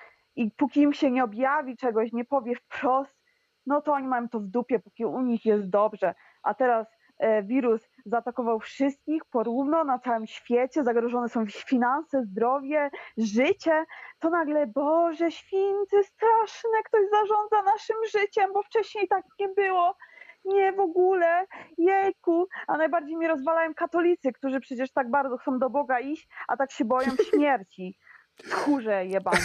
I póki im się nie objawi czegoś, nie powie wprost, no to oni mają to w dupie, póki u nich jest dobrze. A teraz wirus zaatakował wszystkich porówno na całym świecie, zagrożone są finanse, zdrowie, życie, to nagle, Boże święty, straszne, ktoś zarządza naszym życiem, bo wcześniej tak nie było. Nie, w ogóle, jejku. A najbardziej mnie rozwalają katolicy, którzy przecież tak bardzo chcą do Boga iść, a tak się boją śmierci. Tchórze jebani.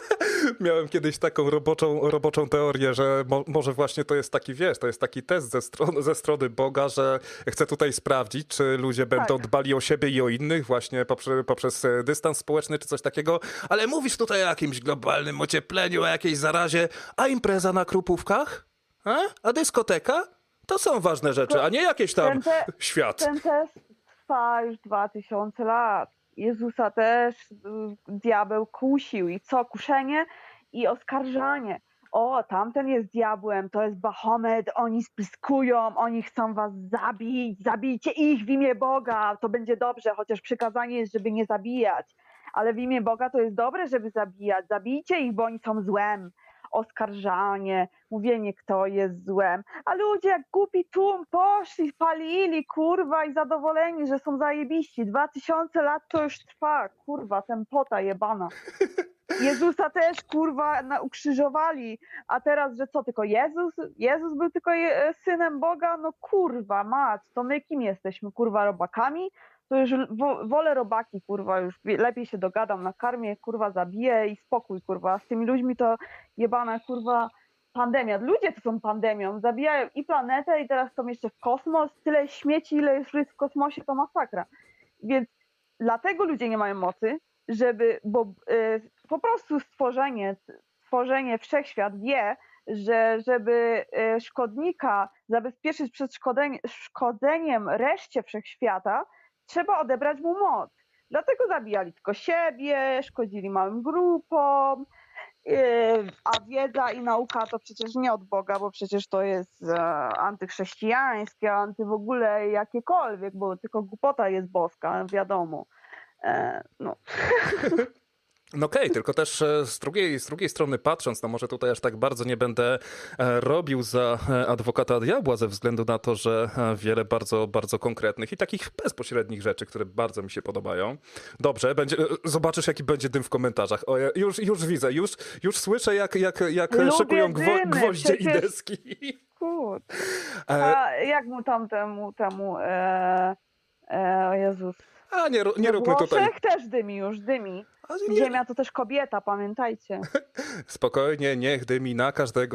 Miałem kiedyś taką roboczą teorię, że może właśnie to jest taki, wiesz, to jest taki test ze strony Boga, że chce tutaj sprawdzić, czy ludzie będą dbali o siebie i o innych właśnie poprzez dystans społeczny czy coś takiego, ale mówisz tutaj o jakimś globalnym ociepleniu, o jakiejś zarazie, a impreza na Krupówkach? A dyskoteka? To są ważne rzeczy, a nie jakieś tam świat. Ten test trwa już 2000 lat. Jezusa też diabeł kusił. I co? Kuszenie i oskarżanie. O, tamten jest diabłem, to jest Bahomet, oni spiskują, oni chcą was zabić, zabijcie ich w imię Boga, to będzie dobrze, chociaż przykazanie jest, żeby nie zabijać. Ale w imię Boga to jest dobre, żeby zabijać. Zabijcie ich, bo oni są złem. Oskarżanie, mówienie, kto jest złem. A ludzie jak głupi tłum poszli, palili, kurwa, i zadowoleni, że są zajebiści. 2000 lat to już trwa, kurwa, tempota jebana. Jezusa też, kurwa, ukrzyżowali. A teraz, że co, tylko Jezus? Jezus był tylko synem Boga? No kurwa, mać, to my kim jesteśmy, kurwa, robakami? To już wolę robaki, kurwa, już lepiej się dogadam, nakarmię, kurwa, zabiję i spokój, kurwa. Z tymi ludźmi to jebana, kurwa, pandemia. Ludzie to są pandemią, zabijają i planetę i teraz są jeszcze w kosmos. Tyle śmieci, ile jest w kosmosie, to masakra. Więc dlatego ludzie nie mają mocy, bo po prostu stworzenie wszechświat wie, że żeby szkodnika zabezpieczyć przed szkodzeniem reszcie wszechświata, trzeba odebrać mu moc. Dlatego zabijali tylko siebie, szkodzili małym grupom, a wiedza i nauka to przecież nie od Boga, bo przecież to jest antychrześcijańskie, anty w ogóle jakiekolwiek, bo tylko głupota jest boska, wiadomo. No. No okej, tylko też z drugiej strony patrząc, no może tutaj aż tak bardzo nie będę robił za adwokata diabła ze względu na to, że wiele bardzo, bardzo konkretnych i takich bezpośrednich rzeczy, które bardzo mi się podobają. Dobrze, zobaczysz jaki będzie dym w komentarzach. O, już widzę, już słyszę jak szykują gwoździe i deski. Kurde. A jak mu temu o Jezus. A nie róbmy tutaj. Też dymi. Ziemia to też kobieta, pamiętajcie. Spokojnie, niech dymi, na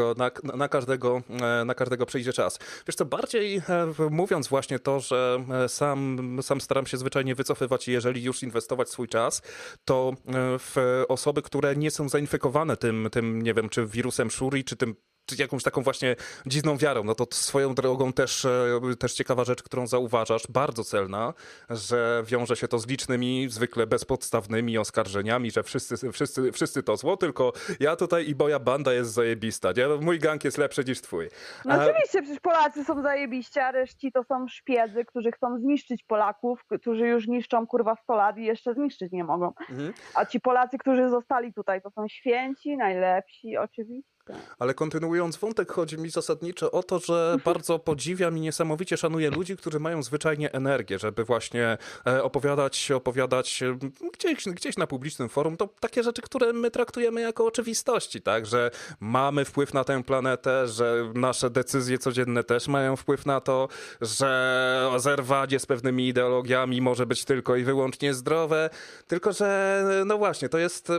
każdego przyjdzie czas. Wiesz co, bardziej mówiąc właśnie to, że sam staram się zwyczajnie wycofywać i jeżeli już inwestować swój czas, to w osoby, które nie są zainfekowane tym nie wiem, czy wirusem Shuri, czy jakąś taką właśnie dziwną wiarą. No to swoją drogą też ciekawa rzecz, którą zauważasz, bardzo celna, że wiąże się to z licznymi, zwykle bezpodstawnymi oskarżeniami, że wszyscy to zło, tylko ja tutaj i moja banda jest zajebista, nie? Mój gang jest lepszy niż twój. No oczywiście, przecież Polacy są zajebiści, a reszci to są szpiedzy, którzy chcą zniszczyć Polaków, którzy już niszczą kurwa 100 lat i jeszcze zniszczyć nie mogą. A ci Polacy, którzy zostali tutaj, to są święci, najlepsi, oczywiście. Ale kontynuując wątek, chodzi mi zasadniczo o to, że bardzo podziwiam i niesamowicie szanuję ludzi, którzy mają zwyczajnie energię, żeby właśnie opowiadać gdzieś na publicznym forum, to takie rzeczy, które my traktujemy jako oczywistości, tak, że mamy wpływ na tę planetę, że nasze decyzje codzienne też mają wpływ na to, że zerwanie z pewnymi ideologiami może być tylko i wyłącznie zdrowe, tylko że no właśnie,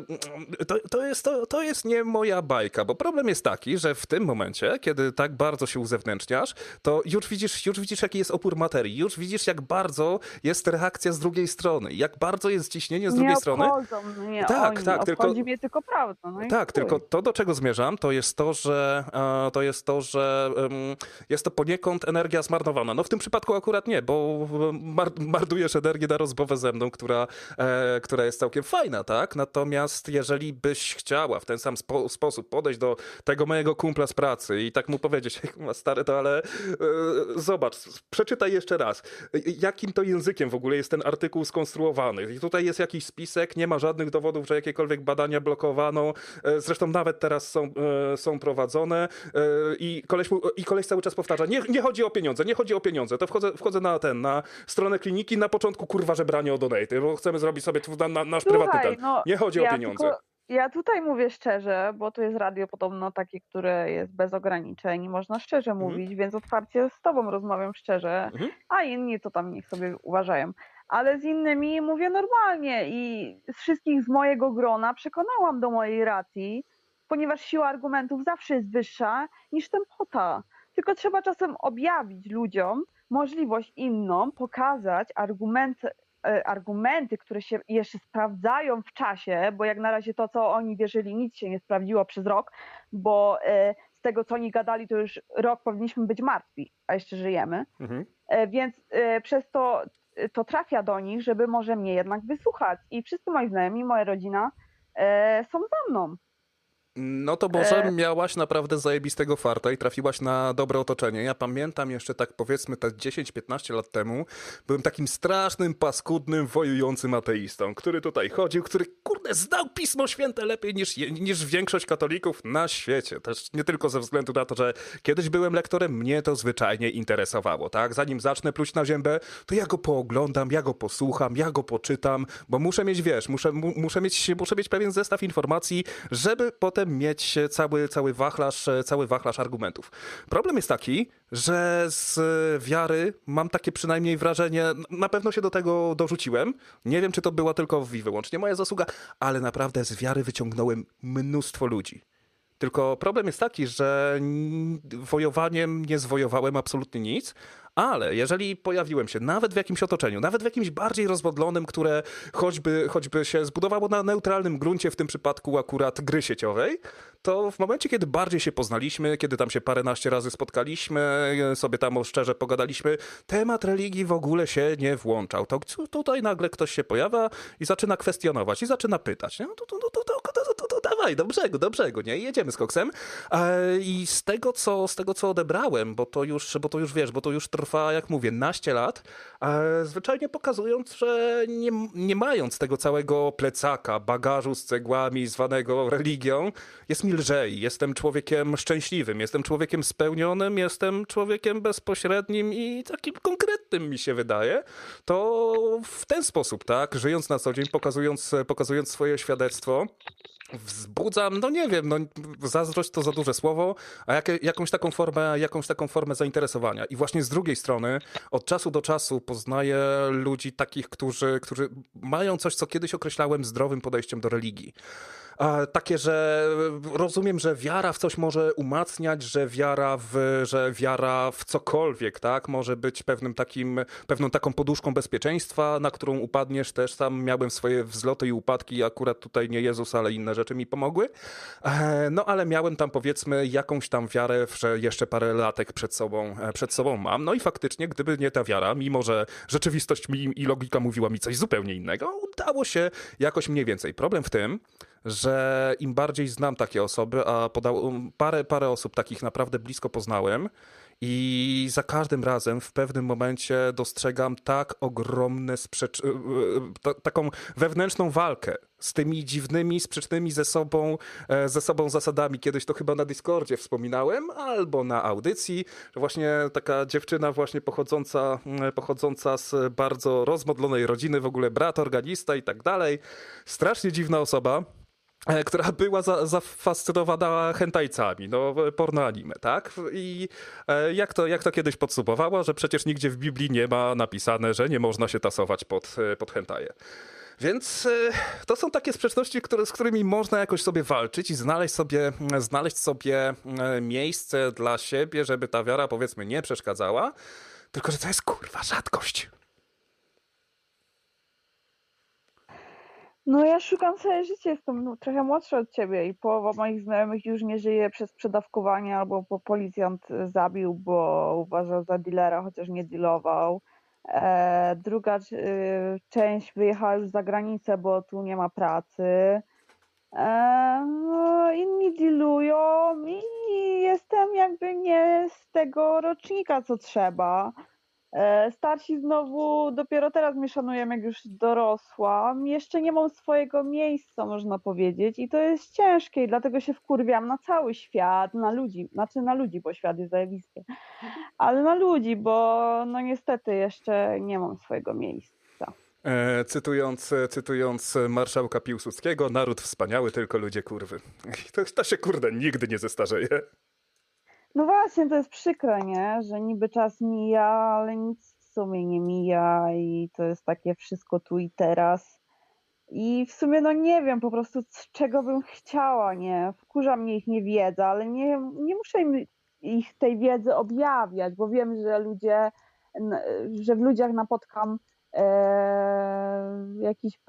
to jest nie moja bajka, bo problem jest taki, że w tym momencie, kiedy tak bardzo się uzewnętrzniasz, to już widzisz jaki jest opór materii, już widzisz jak bardzo jest reakcja z drugiej strony, jak bardzo jest ciśnienie z drugiej strony. Obchodzi mnie tylko prawda. No tak, tylko to, do czego zmierzam, to jest to, że jest to poniekąd energia zmarnowana. No w tym przypadku akurat nie, bo marnujesz energię na rozmowę ze mną, która jest całkiem fajna, tak? Natomiast jeżeli byś chciała w ten sam sposób podejść do tego mojego kumpla z pracy i tak mu powiedzieć, stary, to ale zobacz, przeczytaj jeszcze raz, jakim to językiem w ogóle jest ten artykuł skonstruowany. I tutaj jest jakiś spisek, nie ma żadnych dowodów, że jakiekolwiek badania blokowano, zresztą nawet teraz są prowadzone i koleś cały czas powtarza, nie chodzi o pieniądze, nie chodzi o pieniądze, to wchodzę na stronę kliniki, na początku kurwa żebranie o donate, bo chcemy zrobić sobie nasz prywatny ten. Nie chodzi o pieniądze. Ja tutaj mówię szczerze, bo tu jest radio podobno takie, które jest bez ograniczeń i można szczerze mówić, więc otwarcie z tobą rozmawiam szczerze, a inni to tam niech sobie uważają. Ale z innymi mówię normalnie i z wszystkich z mojego grona przekonałam do mojej racji, ponieważ siła argumentów zawsze jest wyższa niż tempota. Tylko trzeba czasem objawić ludziom możliwość inną, pokazać argumenty, które się jeszcze sprawdzają w czasie, bo jak na razie to, co oni wierzyli, nic się nie sprawdziło przez rok, bo z tego, co oni gadali, to już rok powinniśmy być martwi, a jeszcze żyjemy. Więc przez to trafia do nich, żeby może mnie jednak wysłuchać. I wszyscy moi znajomi, moja rodzina są za mną. No to może miałaś naprawdę zajebistego farta i trafiłaś na dobre otoczenie. Ja pamiętam jeszcze tak powiedzmy te 10-15 lat temu byłem takim strasznym, paskudnym, wojującym ateistą, który tutaj chodził, który kurde znał Pismo Święte lepiej niż większość katolików na świecie. Też nie tylko ze względu na to, że kiedyś byłem lektorem, mnie to zwyczajnie interesowało, tak? Zanim zacznę pluć na ziębę, to ja go pooglądam, ja go posłucham, ja go poczytam, bo muszę mieć, wiesz, muszę mieć pewien zestaw informacji, żeby potem mieć cały wachlarz argumentów. Problem jest taki, że z wiary mam takie przynajmniej wrażenie, na pewno się do tego dorzuciłem, nie wiem, czy to była tylko i wyłącznie moja zasługa, ale naprawdę z wiary wyciągnąłem mnóstwo ludzi. Tylko problem jest taki, że wojowaniem nie zwojowałem absolutnie nic, ale jeżeli pojawiłem się nawet w jakimś otoczeniu, nawet w jakimś bardziej rozwodlonym, które choćby się zbudowało na neutralnym gruncie, w tym przypadku akurat gry sieciowej, to w momencie, kiedy bardziej się poznaliśmy, kiedy tam się paręnaście razy spotkaliśmy, sobie tam szczerze pogadaliśmy, temat religii w ogóle się nie włączał. To tutaj nagle ktoś się pojawia i zaczyna kwestionować i zaczyna pytać. No to dawaj, do brzegu, nie? I jedziemy z koksem. I z tego, co odebrałem, bo to już trwa, jak mówię, naście lat, zwyczajnie pokazując, że nie mając tego całego plecaka, bagażu z cegłami zwanego religią, jest mi lżej, jestem człowiekiem szczęśliwym, jestem człowiekiem spełnionym, jestem człowiekiem bezpośrednim i takim konkretnym mi się wydaje, to w ten sposób, tak, żyjąc na co dzień, pokazując swoje świadectwo, wzbudzam, no nie wiem, no zazdrość to za duże słowo, a jakąś taką formę zainteresowania. I właśnie z drugiej strony od czasu do czasu poznaję ludzi takich, którzy mają coś, co kiedyś określałem zdrowym podejściem do religii. Takie, że rozumiem, że wiara w coś może umacniać, że wiara w cokolwiek, tak, może być pewną taką poduszką bezpieczeństwa, na którą upadniesz też. Sam miałem swoje wzloty i upadki, akurat tutaj nie Jezus, ale inne rzeczy mi pomogły. No ale miałem tam powiedzmy jakąś tam wiarę, że jeszcze parę latek przed sobą mam. No i faktycznie, gdyby nie ta wiara, mimo że rzeczywistość i logika mówiła mi coś zupełnie innego, udało się jakoś mniej więcej. Problem w tym, że im bardziej znam takie osoby, a parę osób takich naprawdę blisko poznałem i za każdym razem w pewnym momencie dostrzegam tak ogromne taką wewnętrzną walkę z tymi dziwnymi, sprzecznymi ze sobą zasadami. Kiedyś to chyba na Discordzie wspominałem, albo na audycji, że właśnie taka dziewczyna właśnie pochodząca z bardzo rozmodlonej rodziny, w ogóle brat organista i tak dalej. Strasznie dziwna osoba, która była zafascynowana hentajcami, no porno anime, tak? I jak to kiedyś podsumowała, że przecież nigdzie w Biblii nie ma napisane, że nie można się tasować pod hentaje. Więc to są takie sprzeczności, z którymi można jakoś sobie walczyć i znaleźć sobie miejsce dla siebie, żeby ta wiara powiedzmy nie przeszkadzała, tylko że to jest kurwa rzadkość. No ja szukam całe życie, jestem trochę młodsza od ciebie i połowa moich znajomych już nie żyje przez przedawkowanie albo bo policjant zabił, bo uważał za dealera, chociaż nie dealował. Druga część wyjechała już za granicę, bo tu nie ma pracy. No, inni dealują i jestem jakby nie z tego rocznika, co trzeba. Starsi znowu dopiero teraz mnie szanują, jak już dorosłam. Jeszcze nie mam swojego miejsca, można powiedzieć, i to jest ciężkie i dlatego się wkurwiam na cały świat, na ludzi, znaczy na ludzi, bo świat jest zajebisty, ale na ludzi, bo no niestety jeszcze nie mam swojego miejsca. Cytując marszałka Piłsudskiego, naród wspaniały, tylko ludzie kurwy. To się kurde nigdy nie zestarzeje. No właśnie, to jest przykre, nie? Że niby czas mija, ale nic w sumie nie mija i to jest takie wszystko tu i teraz. I w sumie no nie wiem po prostu czego bym chciała, nie? Wkurza mnie ich niewiedza, ale nie muszę ich tej wiedzy objawiać, bo wiem, że w ludziach napotkam jakiś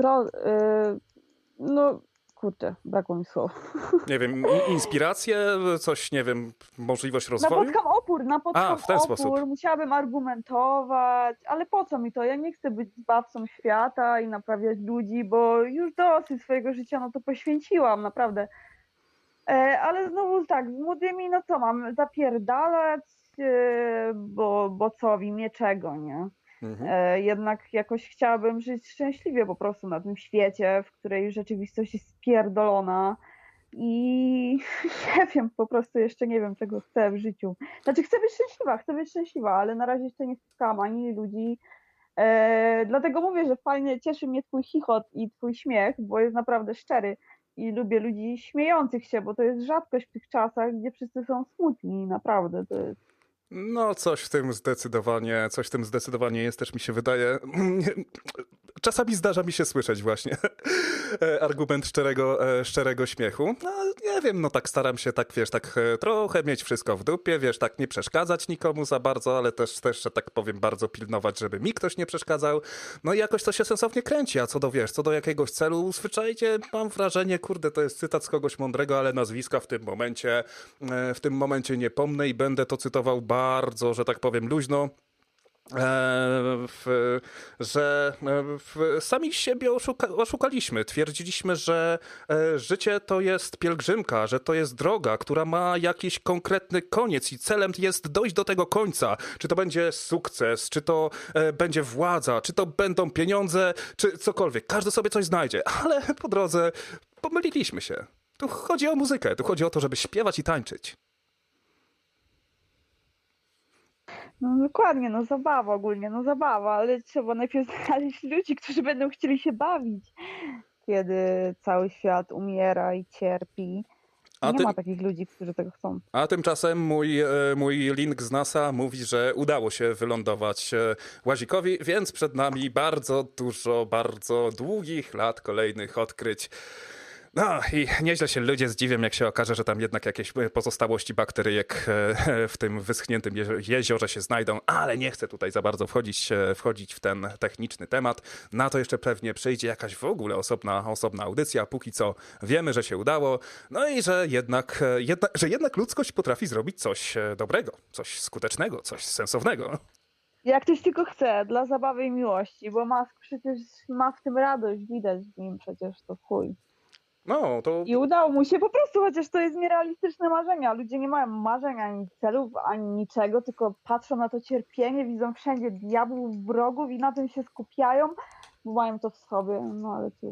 no kurczę, brakło mi słów. Nie wiem, inspirację, coś, nie wiem, możliwość rozwoju? Napotkam w ten opór, sposób. musiałabym argumentować, ale po co mi to? Ja nie chcę być zbawcą świata i naprawiać ludzi, bo już dosyć swojego życia no to poświęciłam, naprawdę. Ale znowu tak, z młodymi, no co mam, zapierdalać, bo co, w imię czego, nie? Jednak jakoś chciałabym żyć szczęśliwie po prostu na tym świecie, w której rzeczywistość jest spierdolona i nie wiem, po prostu jeszcze nie wiem, czego chcę w życiu. Znaczy chcę być szczęśliwa, ale na razie jeszcze nie spotkałam ani ludzi. Dlatego mówię, że fajnie, cieszy mnie twój chichot i twój śmiech, bo jest naprawdę szczery i lubię ludzi śmiejących się, bo to jest rzadkość w tych czasach, gdzie wszyscy są smutni, naprawdę, to jest... No, coś w tym zdecydowanie jest, też mi się wydaje. Czasami zdarza mi się słyszeć właśnie argument szczerego śmiechu. No, nie wiem, no tak staram się, tak wiesz, tak trochę mieć wszystko w dupie, wiesz, tak nie przeszkadzać nikomu za bardzo, ale też, że tak powiem, bardzo pilnować, żeby mi ktoś nie przeszkadzał. No i jakoś to się sensownie kręci, a co do jakiegoś celu, zwyczajnie mam wrażenie, kurde, to jest cytat z kogoś mądrego, ale nazwiska w tym momencie nie pomnę i będę to cytował bardzo, że tak powiem, luźno. Sami siebie oszukaliśmy. Twierdziliśmy, że życie to jest pielgrzymka, że to jest droga, która ma jakiś konkretny koniec i celem jest dojść do tego końca. Czy to będzie sukces, czy to będzie władza, czy to będą pieniądze, czy cokolwiek. Każdy sobie coś znajdzie, ale po drodze pomyliliśmy się. Tu chodzi o muzykę, tu chodzi o to, żeby śpiewać i tańczyć. No dokładnie, no zabawa ogólnie, no zabawa, ale trzeba najpierw znaleźć ludzi, którzy będą chcieli się bawić, kiedy cały świat umiera i cierpi. Nie ma takich ludzi, którzy tego chcą. A tymczasem mój link z NASA mówi, że udało się wylądować Łazikowi, więc przed nami bardzo dużo, bardzo długich lat kolejnych odkryć. No i nieźle się ludzie zdziwią, jak się okaże, że tam jednak jakieś pozostałości bakteryjek w tym wyschniętym jeziorze się znajdą, ale nie chcę tutaj za bardzo wchodzić w ten techniczny temat. Na to jeszcze pewnie przyjdzie jakaś w ogóle osobna audycja. Póki co wiemy, że się udało, no i że jednak ludzkość potrafi zrobić coś dobrego, coś skutecznego, coś sensownego. Jak ktoś tylko chce, dla zabawy i miłości, bo Musk przecież ma w tym radość, widać w nim przecież, to chuj. No, to... I udało mu się po prostu, chociaż to jest nierealistyczne marzenia. Ludzie nie mają marzeń, ani celów, ani niczego, tylko patrzą na to cierpienie, widzą wszędzie diabłów, wrogów i na tym się skupiają, bo mają to w sobie, no ale cóż.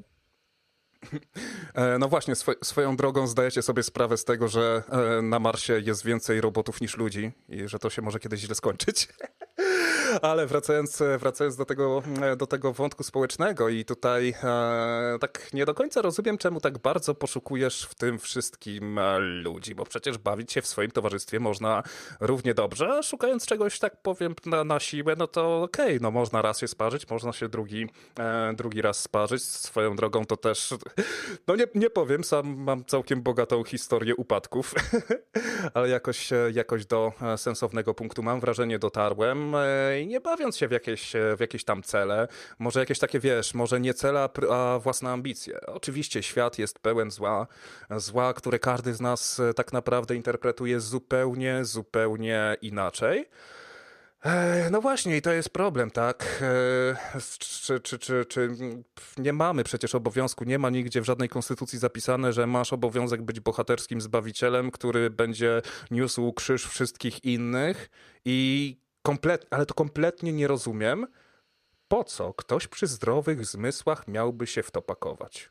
No właśnie, swoją drogą zdajecie sobie sprawę z tego, że na Marsie jest więcej robotów niż ludzi i że to się może kiedyś źle skończyć. Ale wracając do tego wątku społecznego i tutaj tak nie do końca rozumiem, czemu tak bardzo poszukujesz w tym wszystkim ludzi, bo przecież bawić się w swoim towarzystwie można równie dobrze, a szukając czegoś, tak powiem, na siłę, no to okej, no można raz się sparzyć, można się drugi raz sparzyć. Swoją drogą to też, no nie powiem, sam mam całkiem bogatą historię upadków, ale jakoś do sensownego punktu mam wrażenie dotarłem. I nie bawiąc się w jakieś tam cele, może jakieś takie, wiesz, może nie cele, a własne ambicje. Oczywiście świat jest pełen zła, które każdy z nas tak naprawdę interpretuje zupełnie inaczej. No właśnie, i to jest problem, tak? Czy nie mamy przecież obowiązku, nie ma nigdzie w żadnej konstytucji zapisane, że masz obowiązek być bohaterskim zbawicielem, który będzie niósł krzyż wszystkich innych i ale to kompletnie nie rozumiem, po co ktoś przy zdrowych zmysłach miałby się w to pakować.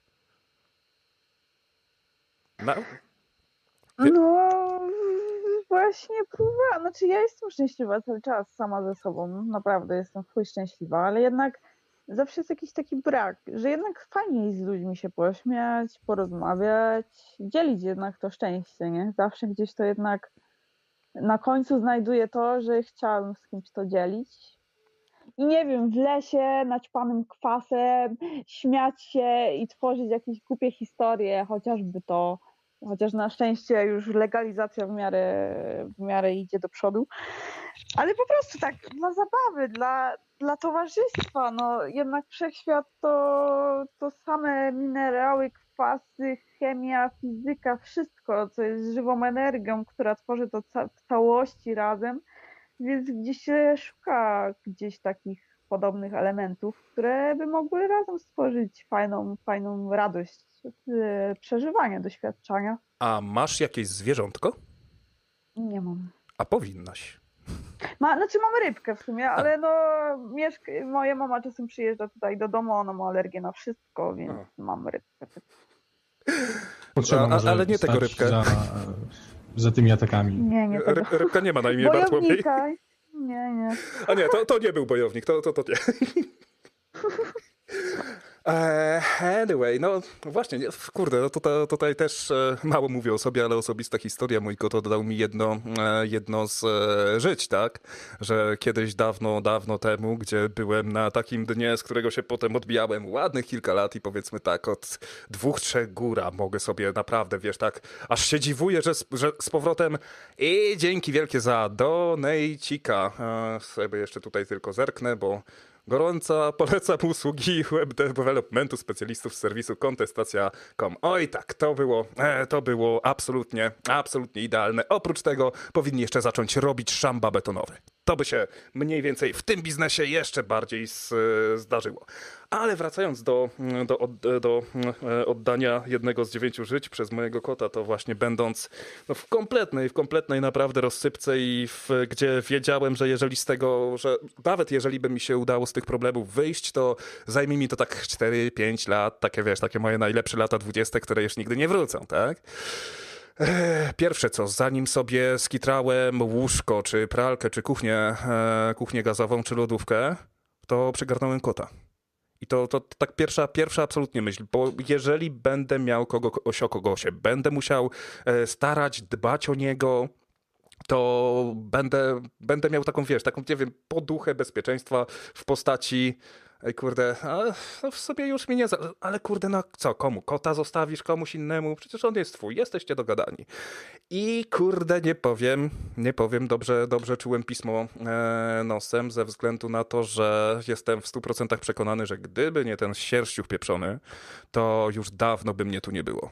No. No, właśnie próbowałam. Znaczy ja jestem szczęśliwa cały czas sama ze sobą. Naprawdę jestem chuj szczęśliwa, ale jednak zawsze jest jakiś taki brak, że jednak fajnie jest z ludźmi się pośmiać, porozmawiać, dzielić jednak to szczęście, nie? Zawsze gdzieś to jednak na końcu znajduję to, że chciałabym z kimś to dzielić. I nie wiem, w lesie naćpanym kwasem śmiać się i tworzyć jakieś głupie historie, chociaż na szczęście już legalizacja w miarę idzie do przodu, ale po prostu tak dla zabawy, dla towarzystwa, no jednak wszechświat to same minerały, kwasy, chemia, fizyka, wszystko, co jest żywą energią, która tworzy to w całości razem, więc gdzieś się szuka takich podobnych elementów, które by mogły razem stworzyć fajną radość przeżywania, doświadczenia. A masz jakieś zwierzątko? Nie mam. A powinnaś. Znaczy mam rybkę w sumie, ale no moja mama czasem przyjeżdża tutaj do domu, ona ma alergię na wszystko, więc mam rybkę. Potrzeba ale nie tego rybkę. Za tymi atakami. Nie tego. Rybka nie ma na imię Bartłomiej. Nie. A nie, to nie był bojownik, to nie. Anyway, no właśnie, kurde, no tutaj też mało mówię o sobie, ale osobista historia. Mój kot oddał mi jedno z żyć, tak? Że kiedyś dawno temu, gdzie byłem na takim dnie, z którego się potem odbijałem ładnych kilka lat i powiedzmy tak, od 2-3 góra mogę sobie naprawdę, wiesz, tak, aż się dziwuję, że z powrotem i dzięki wielkie za donejcika. Sobie jeszcze tutaj tylko zerknę, bo gorąco polecam usługi web developmentu specjalistów z serwisu kontestacja.com. Oj tak, to było absolutnie idealne. Oprócz tego powinni jeszcze zacząć robić szamba betonowy. To by się mniej więcej w tym biznesie jeszcze bardziej zdarzyło. Ale wracając do oddania jednego z 9 żyć przez mojego kota, to właśnie będąc w kompletnej naprawdę rozsypce i gdzie wiedziałem, że że nawet jeżeli by mi się udało z tych problemów wyjść, to zajmie mi to tak 4-5 lat, takie moje najlepsze lata 20, które już nigdy nie wrócą, tak? Pierwsze co, zanim sobie skitrałem łóżko, czy pralkę, czy kuchnię gazową, czy lodówkę, to przygarnąłem kota. I to tak pierwsza absolutnie myśl, bo jeżeli będę miał o kogo się będę musiał starać, dbać o niego, to będę miał taką, nie wiem, poduchę bezpieczeństwa w postaci kurde, no w sobie już mi nie... Ale kurde, no co, komu? Kota zostawisz komuś innemu? Przecież on jest twój, jesteście dogadani. I kurde, nie powiem, dobrze czułem pismo nosem ze względu na to, że jestem w 100% przekonany, że gdyby nie ten sierściuch pieprzony, to już dawno by mnie tu nie było.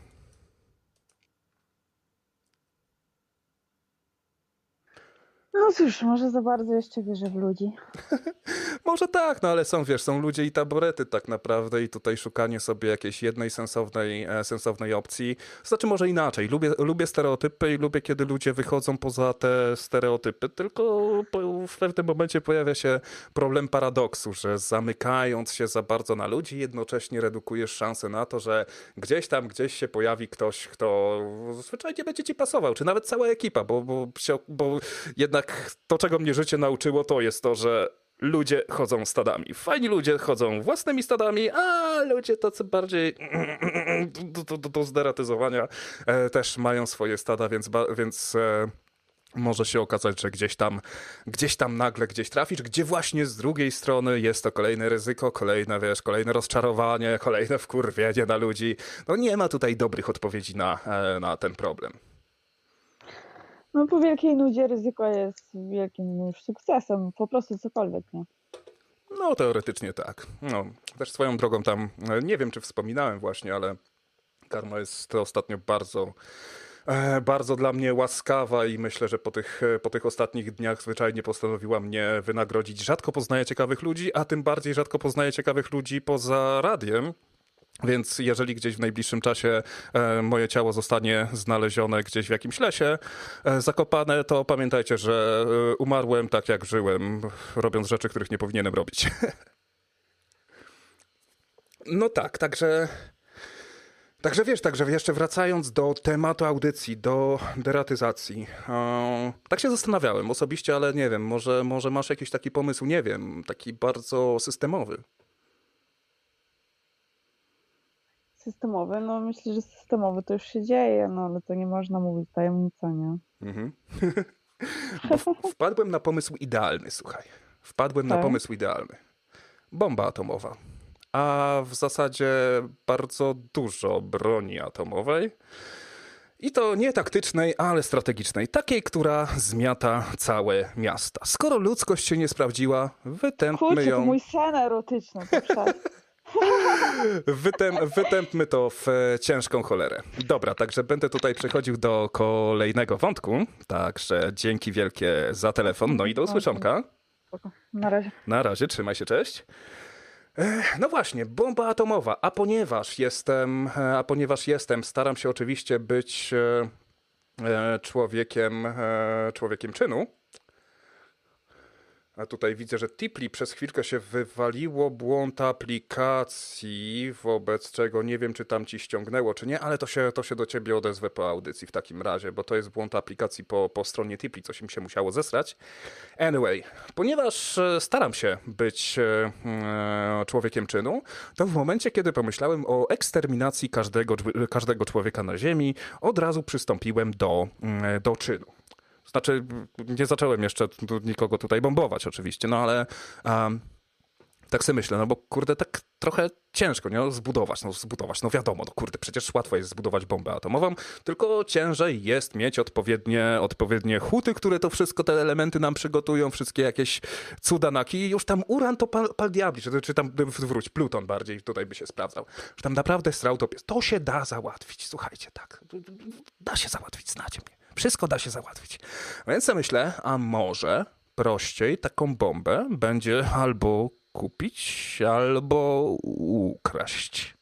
No cóż, może za bardzo jeszcze wierzę w ludzi. Może tak, no ale są ludzie i taborety tak naprawdę i tutaj szukanie sobie jakiejś jednej sensownej opcji. Znaczy może inaczej, lubię stereotypy i lubię, kiedy ludzie wychodzą poza te stereotypy, tylko w pewnym momencie pojawia się problem paradoksu, że zamykając się za bardzo na ludzi, jednocześnie redukujesz szansę na to, że gdzieś się pojawi ktoś, kto zwyczajnie będzie ci pasował, czy nawet cała ekipa, bo jednak to, czego mnie życie nauczyło, to jest to, że ludzie chodzą stadami. Fajni ludzie chodzą własnymi stadami, a ludzie tacy bardziej do zderatyzowania też mają swoje stada, więc może się okazać, że gdzieś tam nagle trafisz, gdzie właśnie z drugiej strony jest to kolejne ryzyko, kolejne rozczarowanie, kolejne wkurwienie na ludzi. No nie ma tutaj dobrych odpowiedzi na ten problem. No po wielkiej nudzie ryzyko jest wielkim już sukcesem, po prostu cokolwiek, nie? No teoretycznie tak. No, też swoją drogą tam, nie wiem czy wspominałem właśnie, ale karma jest ostatnio bardzo, Bardzo dla mnie łaskawa i myślę, że po tych ostatnich dniach zwyczajnie postanowiła mnie wynagrodzić. Rzadko poznaję ciekawych ludzi, a tym bardziej rzadko poznaję ciekawych ludzi poza radiem. Więc jeżeli gdzieś w najbliższym czasie moje ciało zostanie znalezione gdzieś w jakimś lesie, zakopane, to pamiętajcie, że umarłem tak jak żyłem, robiąc rzeczy, których nie powinienem robić. No tak, także jeszcze wracając do tematu audycji, do deratyzacji. Tak się zastanawiałem osobiście, ale nie wiem, może masz jakiś taki pomysł, nie wiem, taki bardzo systemowy. Systemowy? No myślę, że systemowy to już się dzieje, no ale to nie można mówić, tajemnica, nie? Mhm. Wpadłem na pomysł idealny, słuchaj. Na pomysł idealny. Bomba atomowa. A w zasadzie bardzo dużo broni atomowej. I to nie taktycznej, ale strategicznej. Takiej, która zmiata całe miasta. Skoro ludzkość się nie sprawdziła, wytępmy ją... to mój sen erotyczny, to przecież. Wytępmy to w ciężką cholerę. Dobra, także będę tutaj przechodził do kolejnego wątku. Także dzięki wielkie za telefon. No i do usłyszonka. Na razie. Na razie, trzymaj się, cześć. No właśnie, bomba atomowa. A ponieważ jestem, staram się oczywiście być człowiekiem czynu. A tutaj widzę, że Tipli przez chwilkę się wywaliło, błąd aplikacji, wobec czego nie wiem, czy tam ci ściągnęło, czy nie, ale to się do ciebie odezwę po audycji w takim razie, bo to jest błąd aplikacji po stronie Tipli, coś im się musiało zesrać. Anyway, ponieważ staram się być człowiekiem czynu, to w momencie, kiedy pomyślałem o eksterminacji każdego człowieka na Ziemi, od razu przystąpiłem do czynu. Znaczy, nie zacząłem jeszcze nikogo tutaj bombować oczywiście, no ale tak sobie myślę, no bo kurde, tak trochę ciężko, nie? Zbudować, no wiadomo, no kurde, przecież łatwo jest zbudować bombę atomową, tylko ciężej jest mieć odpowiednie huty, które to wszystko, te elementy nam przygotują, wszystkie jakieś cudanaki, już tam uran to pal diabli, czy tam wróć, pluton bardziej tutaj by się sprawdzał, że tam naprawdę strautop jest. To się da załatwić, słuchajcie, tak, da się załatwić, znacie mnie. Wszystko da się załatwić. Więc ja myślę, a może prościej taką bombę będzie albo kupić, albo ukraść.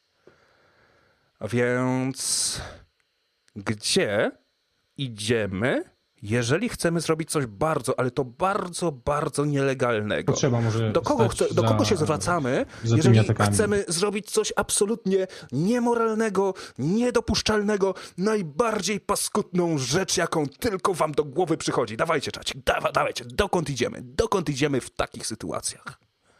Więc gdzie idziemy, jeżeli chcemy zrobić coś bardzo, ale to bardzo, bardzo nielegalnego? Trzeba może do kogo się zwracamy, jeżeli chcemy zrobić coś absolutnie niemoralnego, niedopuszczalnego, najbardziej paskudną rzecz, jaką tylko wam do głowy przychodzi? Dawajcie, czacik, dawajcie, dokąd idziemy? Dokąd idziemy w takich sytuacjach?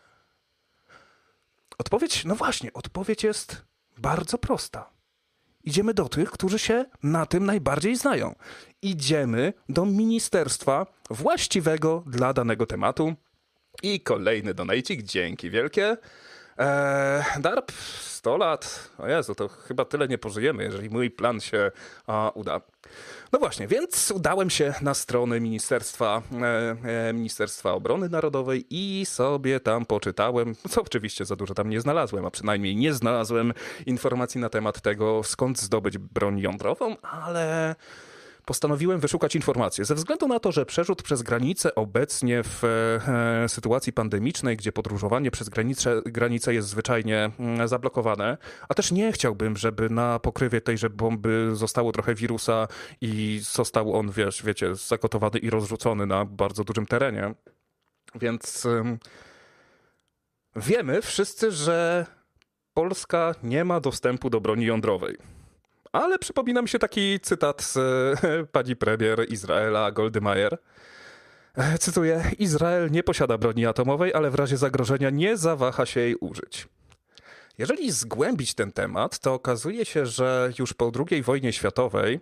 Odpowiedź jest bardzo prosta. Idziemy do tych, którzy się na tym najbardziej znają. Idziemy do ministerstwa właściwego dla danego tematu. I kolejny donajcik, dzięki wielkie. Darp, 100 lat. O Jezu, to chyba tyle nie pożyjemy, jeżeli mój plan się uda. No właśnie, więc udałem się na stronę Ministerstwa Obrony Narodowej i sobie tam poczytałem, co oczywiście za dużo tam nie znalazłem, a przynajmniej nie znalazłem informacji na temat tego, skąd zdobyć broń jądrową, ale postanowiłem wyszukać informacje. Ze względu na to, że przerzut przez granicę obecnie w sytuacji pandemicznej, gdzie podróżowanie przez granicę jest zwyczajnie zablokowane, a też nie chciałbym, żeby na pokrywie tejże bomby zostało trochę wirusa i został on, wiecie, zagotowany i rozrzucony na bardzo dużym terenie. Więc wiemy wszyscy, że Polska nie ma dostępu do broni jądrowej. Ale przypomina mi się taki cytat z pani premier Izraela Goldy Meir. Cytuję: Izrael nie posiada broni atomowej, ale w razie zagrożenia nie zawaha się jej użyć. Jeżeli zgłębić ten temat, to okazuje się, że już po II wojnie światowej...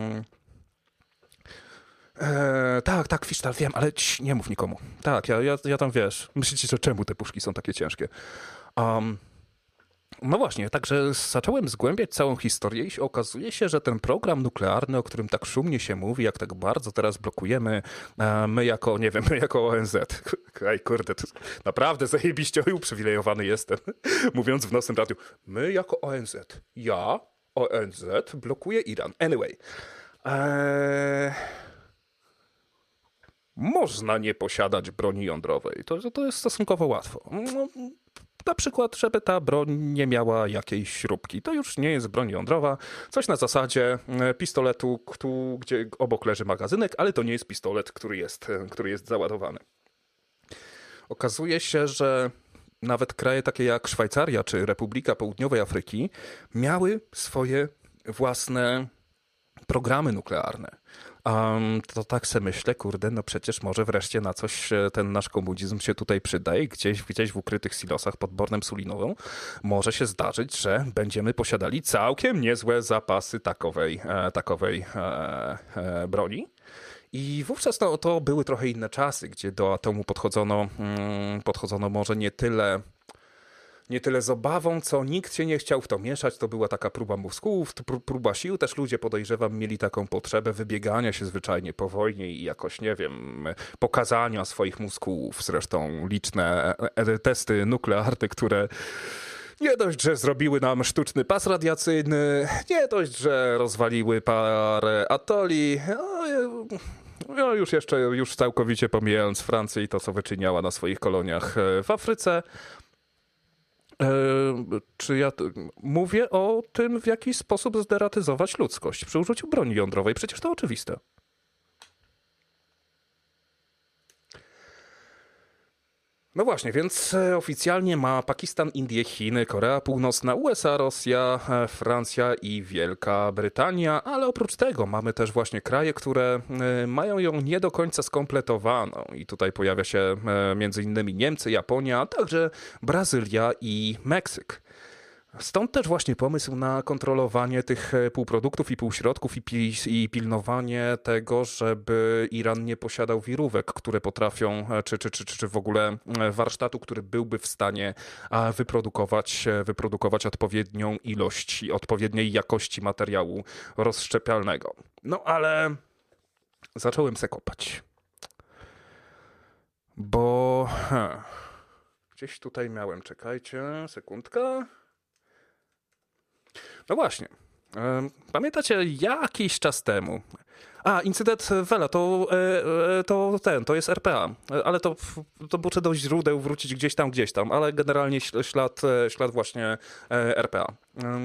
Tak, Fisztal, wiem, ale nie mów nikomu. Tak, ja tam, wiesz, myślicie, że czemu te puszki są takie ciężkie? No właśnie, także zacząłem zgłębiać całą historię i okazuje się, że ten program nuklearny, o którym tak szumnie się mówi, jak tak bardzo teraz blokujemy, my jako ONZ. Ej, kurde, to naprawdę zajebiście uprzywilejowany jestem, mówiąc w nocnym radiu. My jako ONZ. Ja, ONZ, blokuję Iran. Anyway. Można nie posiadać broni jądrowej. To jest stosunkowo łatwo. No, na przykład, żeby ta broń nie miała jakiejś śrubki. To już nie jest broń jądrowa. Coś na zasadzie pistoletu, gdzie obok leży magazynek, ale to nie jest pistolet, który jest załadowany. Okazuje się, że nawet kraje takie jak Szwajcaria czy Republika Południowej Afryki miały swoje własne programy nuklearne. To tak se myślę, kurde, no przecież może wreszcie na coś ten nasz komunizm się tutaj przyda i gdzieś w ukrytych silosach pod Bornem Sulinową może się zdarzyć, że będziemy posiadali całkiem niezłe zapasy takowej broni. I wówczas to były trochę inne czasy, gdzie do atomu podchodzono może nie tyle z obawą, co nikt się nie chciał w to mieszać. To była taka próba mózgów, próba sił. Też ludzie, podejrzewam, mieli taką potrzebę wybiegania się zwyczajnie po wojnie i jakoś, nie wiem, pokazania swoich mózgów. Zresztą liczne testy nuklearne, które nie dość, że zrobiły nam sztuczny pas radiacyjny, nie dość, że rozwaliły parę atoli, już całkowicie pomijając Francję i to, co wyczyniała na swoich koloniach w Afryce. Czy ja mówię o tym, w jaki sposób zderatyzować ludzkość przy użyciu broni jądrowej? Przecież to oczywiste. No właśnie, więc oficjalnie ma Pakistan, Indie, Chiny, Korea Północna, USA, Rosja, Francja i Wielka Brytania, ale oprócz tego mamy też właśnie kraje, które mają ją nie do końca skompletowaną i tutaj pojawia się między innymi Niemcy, Japonia, a także Brazylia i Meksyk. Stąd też właśnie pomysł na kontrolowanie tych półproduktów i półśrodków i pilnowanie tego, żeby Iran nie posiadał wirówek, które potrafią, czy w ogóle warsztatu, który byłby w stanie wyprodukować odpowiednią ilość i odpowiedniej jakości materiału rozszczepialnego. No ale zacząłem se kopać. Bo gdzieś tutaj miałem, czekajcie, sekundka. No właśnie. Pamiętacie jakiś czas temu? Incydent Vela, to jest RPA, ale to muszę do źródeł wrócić gdzieś tam, ale generalnie ślad właśnie RPA.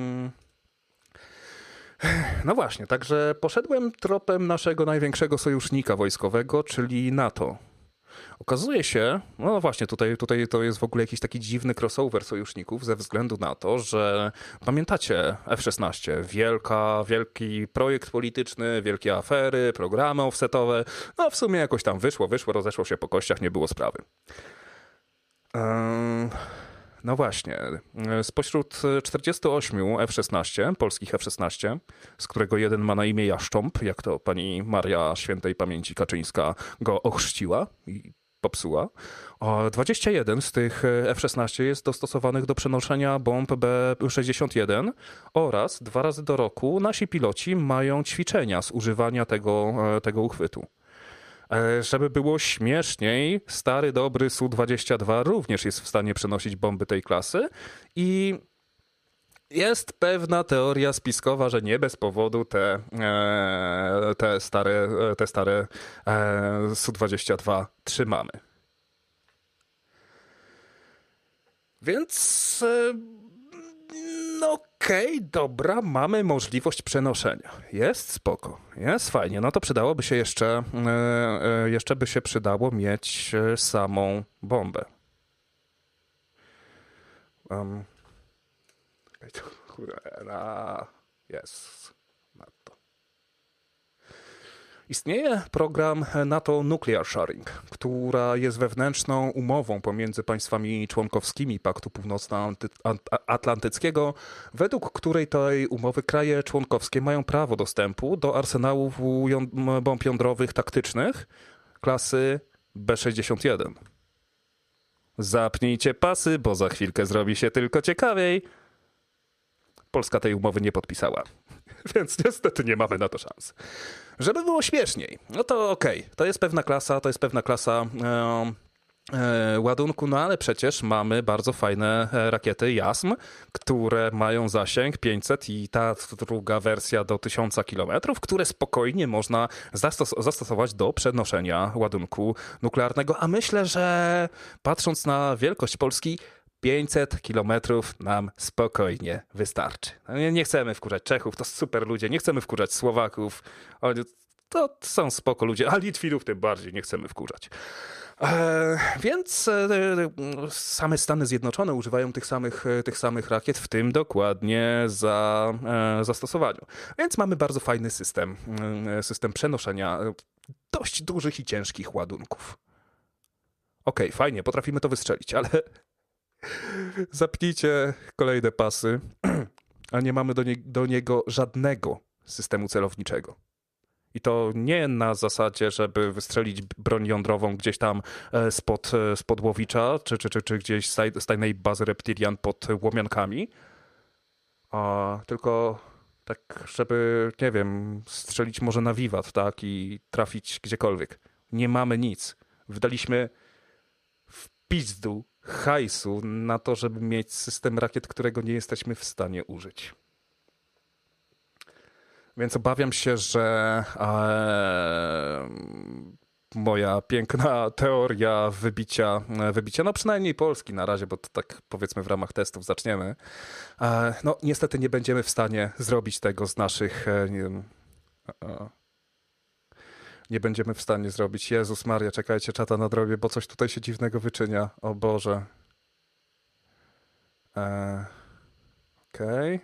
No właśnie, także poszedłem tropem naszego największego sojusznika wojskowego, czyli NATO. Okazuje się, no właśnie, tutaj to jest w ogóle jakiś taki dziwny crossover sojuszników ze względu na to, że pamiętacie F-16, wielki projekt polityczny, wielkie afery, programy offsetowe, no w sumie jakoś tam wyszło, rozeszło się po kościach, nie było sprawy. No właśnie, spośród 48 F-16, polskich F-16, z którego jeden ma na imię Jaszcząb, jak to pani Maria Świętej Pamięci Kaczyńska go ochrzciła i popsuła, 21 z tych F-16 jest dostosowanych do przenoszenia bomb B-61 oraz 2 razy do roku nasi piloci mają ćwiczenia z używania tego uchwytu. Żeby było śmieszniej, stary, dobry Su-22 również jest w stanie przenosić bomby tej klasy i jest pewna teoria spiskowa, że nie bez powodu te stare Su-22 trzymamy. Więc okej, dobra, mamy możliwość przenoszenia. Jest spoko, jest fajnie. No to przydałoby się jeszcze by się przydało mieć samą bombę. Jest. NATO. Istnieje program NATO Nuclear Sharing, która jest wewnętrzną umową pomiędzy państwami członkowskimi Paktu Północnoatlantyckiego, według której tej umowy kraje członkowskie mają prawo dostępu do arsenałów bomb jądrowych taktycznych klasy B-61. Zapnijcie pasy, bo za chwilkę zrobi się tylko ciekawiej. Polska tej umowy nie podpisała, więc niestety nie mamy na to szans. Żeby było śmieszniej, no to okej, to jest pewna klasa ładunku, no ale przecież mamy bardzo fajne rakiety JASM, które mają zasięg 500 i ta druga wersja do 1000 km, które spokojnie można zastosować do przenoszenia ładunku nuklearnego, a myślę, że patrząc na wielkość Polski, 500 kilometrów nam spokojnie wystarczy. Nie chcemy wkurzać Czechów, to super ludzie, nie chcemy wkurzać Słowaków, to są spoko ludzie, a Litwinów tym bardziej nie chcemy wkurzać. Więc same Stany Zjednoczone używają tych samych rakiet, w tym dokładnie zastosowaniu. Więc mamy bardzo fajny system przenoszenia dość dużych i ciężkich ładunków. Okej, fajnie, potrafimy to wystrzelić, ale zapnijcie kolejne pasy, a nie mamy do niego żadnego systemu celowniczego. I to nie na zasadzie, żeby wystrzelić broń jądrową gdzieś tam spod Łowicza, czy gdzieś z tajnej bazy reptilian pod Łomiankami, tylko tak, żeby, nie wiem, strzelić może na wiwat, tak, i trafić gdziekolwiek. Nie mamy nic. Wydaliśmy w pizdu hajsu na to, żeby mieć system rakiet, którego nie jesteśmy w stanie użyć. Więc obawiam się, że moja piękna teoria wybicia, no przynajmniej Polski na razie, bo to tak powiedzmy w ramach testów zaczniemy, no niestety nie będziemy w stanie zrobić tego z naszych... Nie będziemy w stanie zrobić. Jezus Maria, czekajcie, czata na drogę, bo coś tutaj się dziwnego wyczynia. O Boże. Okej.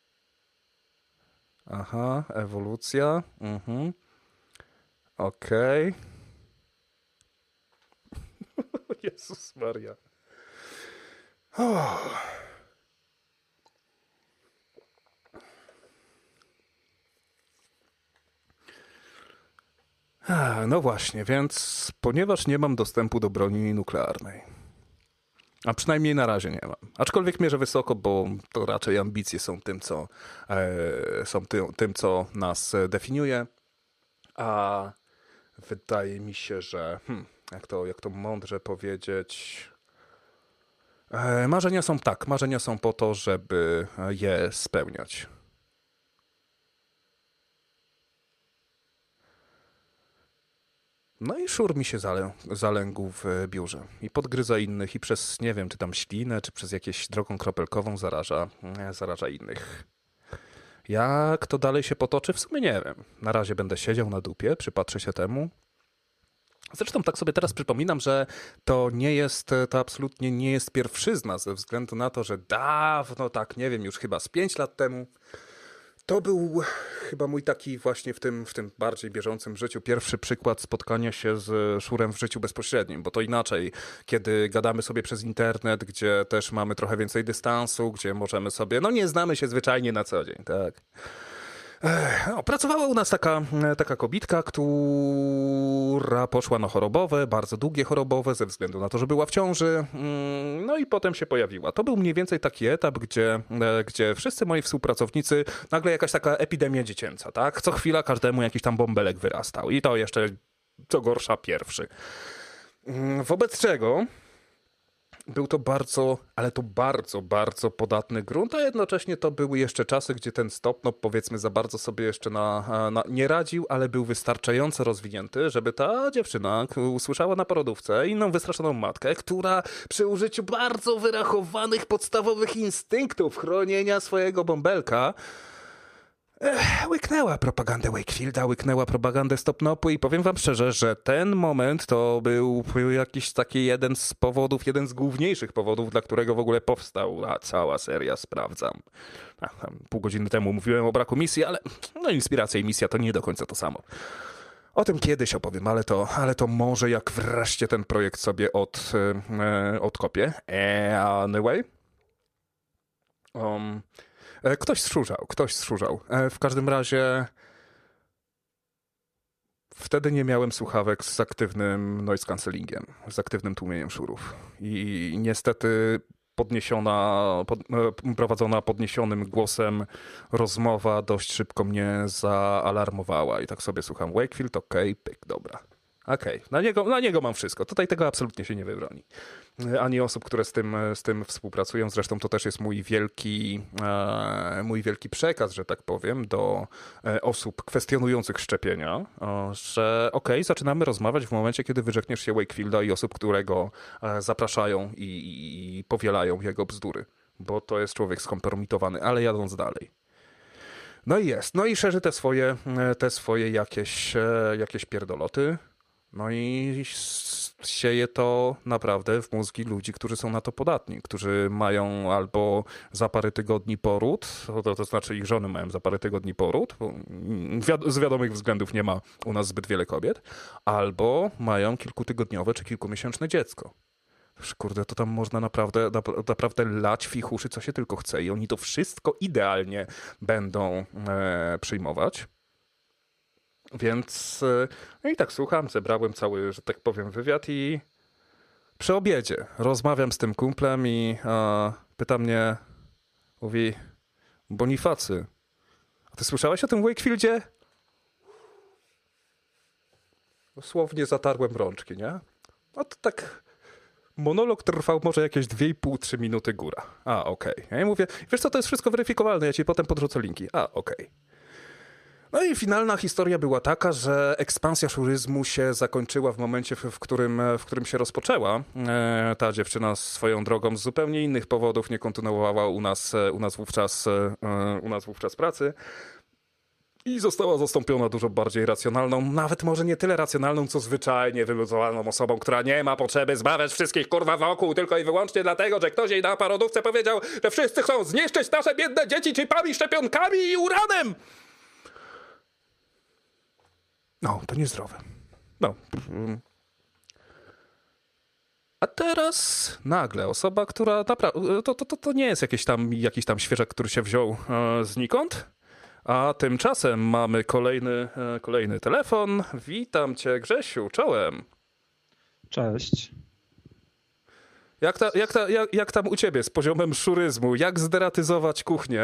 Aha, ewolucja. Okej. Jezus Maria. No właśnie, więc ponieważ nie mam dostępu do broni nuklearnej, a przynajmniej na razie nie mam, aczkolwiek mierzę wysoko, bo to raczej ambicje są tym, co nas definiuje, a wydaje mi się, że jak to mądrze powiedzieć, marzenia są po to, żeby je spełniać. No i szur mi się zalęgł w biurze i podgryza innych i przez, nie wiem, czy tam ślinę, czy przez jakieś drogą kropelkową zaraża innych. Jak to dalej się potoczy? W sumie nie wiem. Na razie będę siedział na dupie, przypatrzę się temu. Zresztą tak sobie teraz przypominam, że to absolutnie nie jest pierwszyzna, ze względu na to, że dawno, tak nie wiem, już chyba z 5 lat temu, to był chyba mój taki właśnie w tym bardziej bieżącym życiu pierwszy przykład spotkania się z szurem w życiu bezpośrednim, bo to inaczej, kiedy gadamy sobie przez internet, gdzie też mamy trochę więcej dystansu, gdzie możemy sobie, no nie znamy się zwyczajnie na co dzień, tak. Pracowała u nas taka kobitka, która poszła na chorobowe, bardzo długie chorobowe, ze względu na to, że była w ciąży, no i potem się pojawiła. To był mniej więcej taki etap, gdzie wszyscy moi współpracownicy, nagle jakaś taka epidemia dziecięca, tak? Co chwila każdemu jakiś tam bąbelek wyrastał i to jeszcze, co gorsza, pierwszy. Wobec czego był to bardzo podatny grunt, a jednocześnie to były jeszcze czasy, gdzie ten stop, no powiedzmy, za bardzo sobie jeszcze nie radził, ale był wystarczająco rozwinięty, żeby ta dziewczyna usłyszała na porodówce inną wystraszoną matkę, która przy użyciu bardzo wyrachowanych podstawowych instynktów chronienia swojego bąbelka łyknęła propagandę Wakefielda, łyknęła propagandę Stopnopu i powiem wam szczerze, że ten moment to był jakiś taki jeden z główniejszych powodów, dla którego w ogóle powstała cała seria Sprawdzam. Pół godziny temu mówiłem o braku misji, ale no inspiracja i misja to nie do końca to samo. O tym kiedyś opowiem, ale to może jak wreszcie ten projekt sobie odkopię. Anyway. Ktoś stróżał. W każdym razie wtedy nie miałem słuchawek z aktywnym noise cancellingiem, z aktywnym tłumieniem szurów. I niestety prowadzona podniesionym głosem rozmowa dość szybko mnie zaalarmowała. I tak sobie słucham Wakefield, okej, pyk, dobra. Okej. Na niego mam wszystko. Tutaj tego absolutnie się nie wybroni. Ani osób, które z tym współpracują. Zresztą to też jest mój wielki przekaz, że tak powiem, do osób kwestionujących szczepienia, że zaczynamy rozmawiać w momencie, kiedy wyrzekniesz się Wakefielda i osób, które go zapraszają i powielają jego bzdury. Bo to jest człowiek skompromitowany, ale jadąc dalej. No i jest. No i szerzy te swoje jakieś pierdoloty. No i sieje to naprawdę w mózgi ludzi, którzy są na to podatni, którzy mają albo za parę tygodni poród, to znaczy ich żony mają za parę tygodni poród, bo z wiadomych względów nie ma u nas zbyt wiele kobiet, albo mają kilkutygodniowe czy kilkumiesięczne dziecko. Kurde, to tam można naprawdę lać w ich uszy, co się tylko chce i oni to wszystko idealnie będą przyjmować. Więc no i tak słucham, zebrałem cały, że tak powiem, wywiad i przy obiedzie rozmawiam z tym kumplem i pyta mnie, mówi, Bonifacy, a ty słyszałeś o tym Wakefieldzie? Dosłownie zatarłem rączki, nie? No to tak monolog trwał może jakieś 2,5-3 minuty góra. Okej. Ja mówię, wiesz co, to jest wszystko weryfikowalne, ja ci potem podrzucę linki. Okej. No i finalna historia była taka, że ekspansja szuryzmu się zakończyła w momencie, w którym się rozpoczęła. Ta dziewczyna swoją drogą z zupełnie innych powodów nie kontynuowała u nas wówczas pracy. I została zastąpiona dużo bardziej racjonalną, nawet może nie tyle racjonalną, co zwyczajnie wyluzowaną osobą, która nie ma potrzeby zbawiać wszystkich kurwa wokół, tylko i wyłącznie dlatego, że ktoś jej na parodówce powiedział, że wszyscy chcą zniszczyć nasze biedne dzieci chipami, szczepionkami i uranem. No, to niezdrowe. No. A teraz nagle osoba, która naprawdę... To nie jest jakiś tam świeżak, który się wziął znikąd. A tymczasem mamy kolejny telefon. Witam cię, Grzesiu, czołem. Cześć. Jak tam u ciebie z poziomem szuryzmu? Jak zderatyzować kuchnię?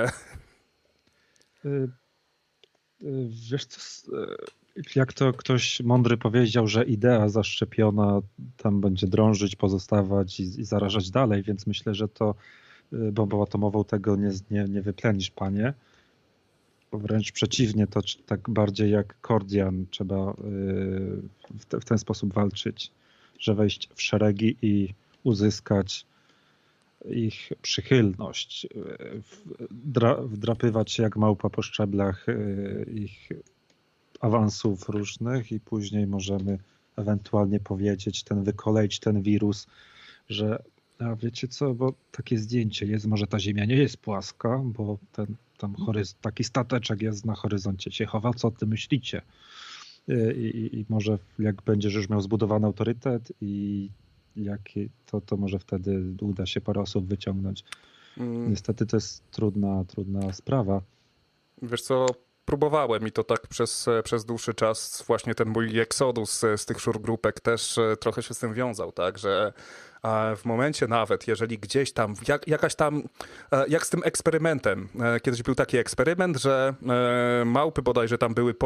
Wiesz co, jak to ktoś mądry powiedział, że idea zaszczepiona tam będzie drążyć, pozostawać i zarażać dalej, więc myślę, że to bombą atomową tego nie wyplenisz, panie. Bo wręcz przeciwnie, to tak bardziej jak Kordian trzeba w ten sposób walczyć, że wejść w szeregi i uzyskać ich przychylność, wdrapywać się jak małpa po szczeblach ich awansów różnych i później możemy ewentualnie powiedzieć, wykoleić ten wirus, że a wiecie co, bo takie zdjęcie jest, może ta Ziemia nie jest płaska, bo taki stateczek jest na horyzoncie się chowa, co ty myślicie? I może jak będziesz już miał zbudowany autorytet i to może wtedy uda się parę osób wyciągnąć. Niestety to jest trudna sprawa. Wiesz co, próbowałem i to tak przez dłuższy czas właśnie ten mój eksodus z tych szurgrupek też trochę się z tym wiązał, tak, że w momencie nawet, jeżeli gdzieś tam, jak z tym eksperymentem, kiedyś był taki eksperyment, że małpy bodajże tam były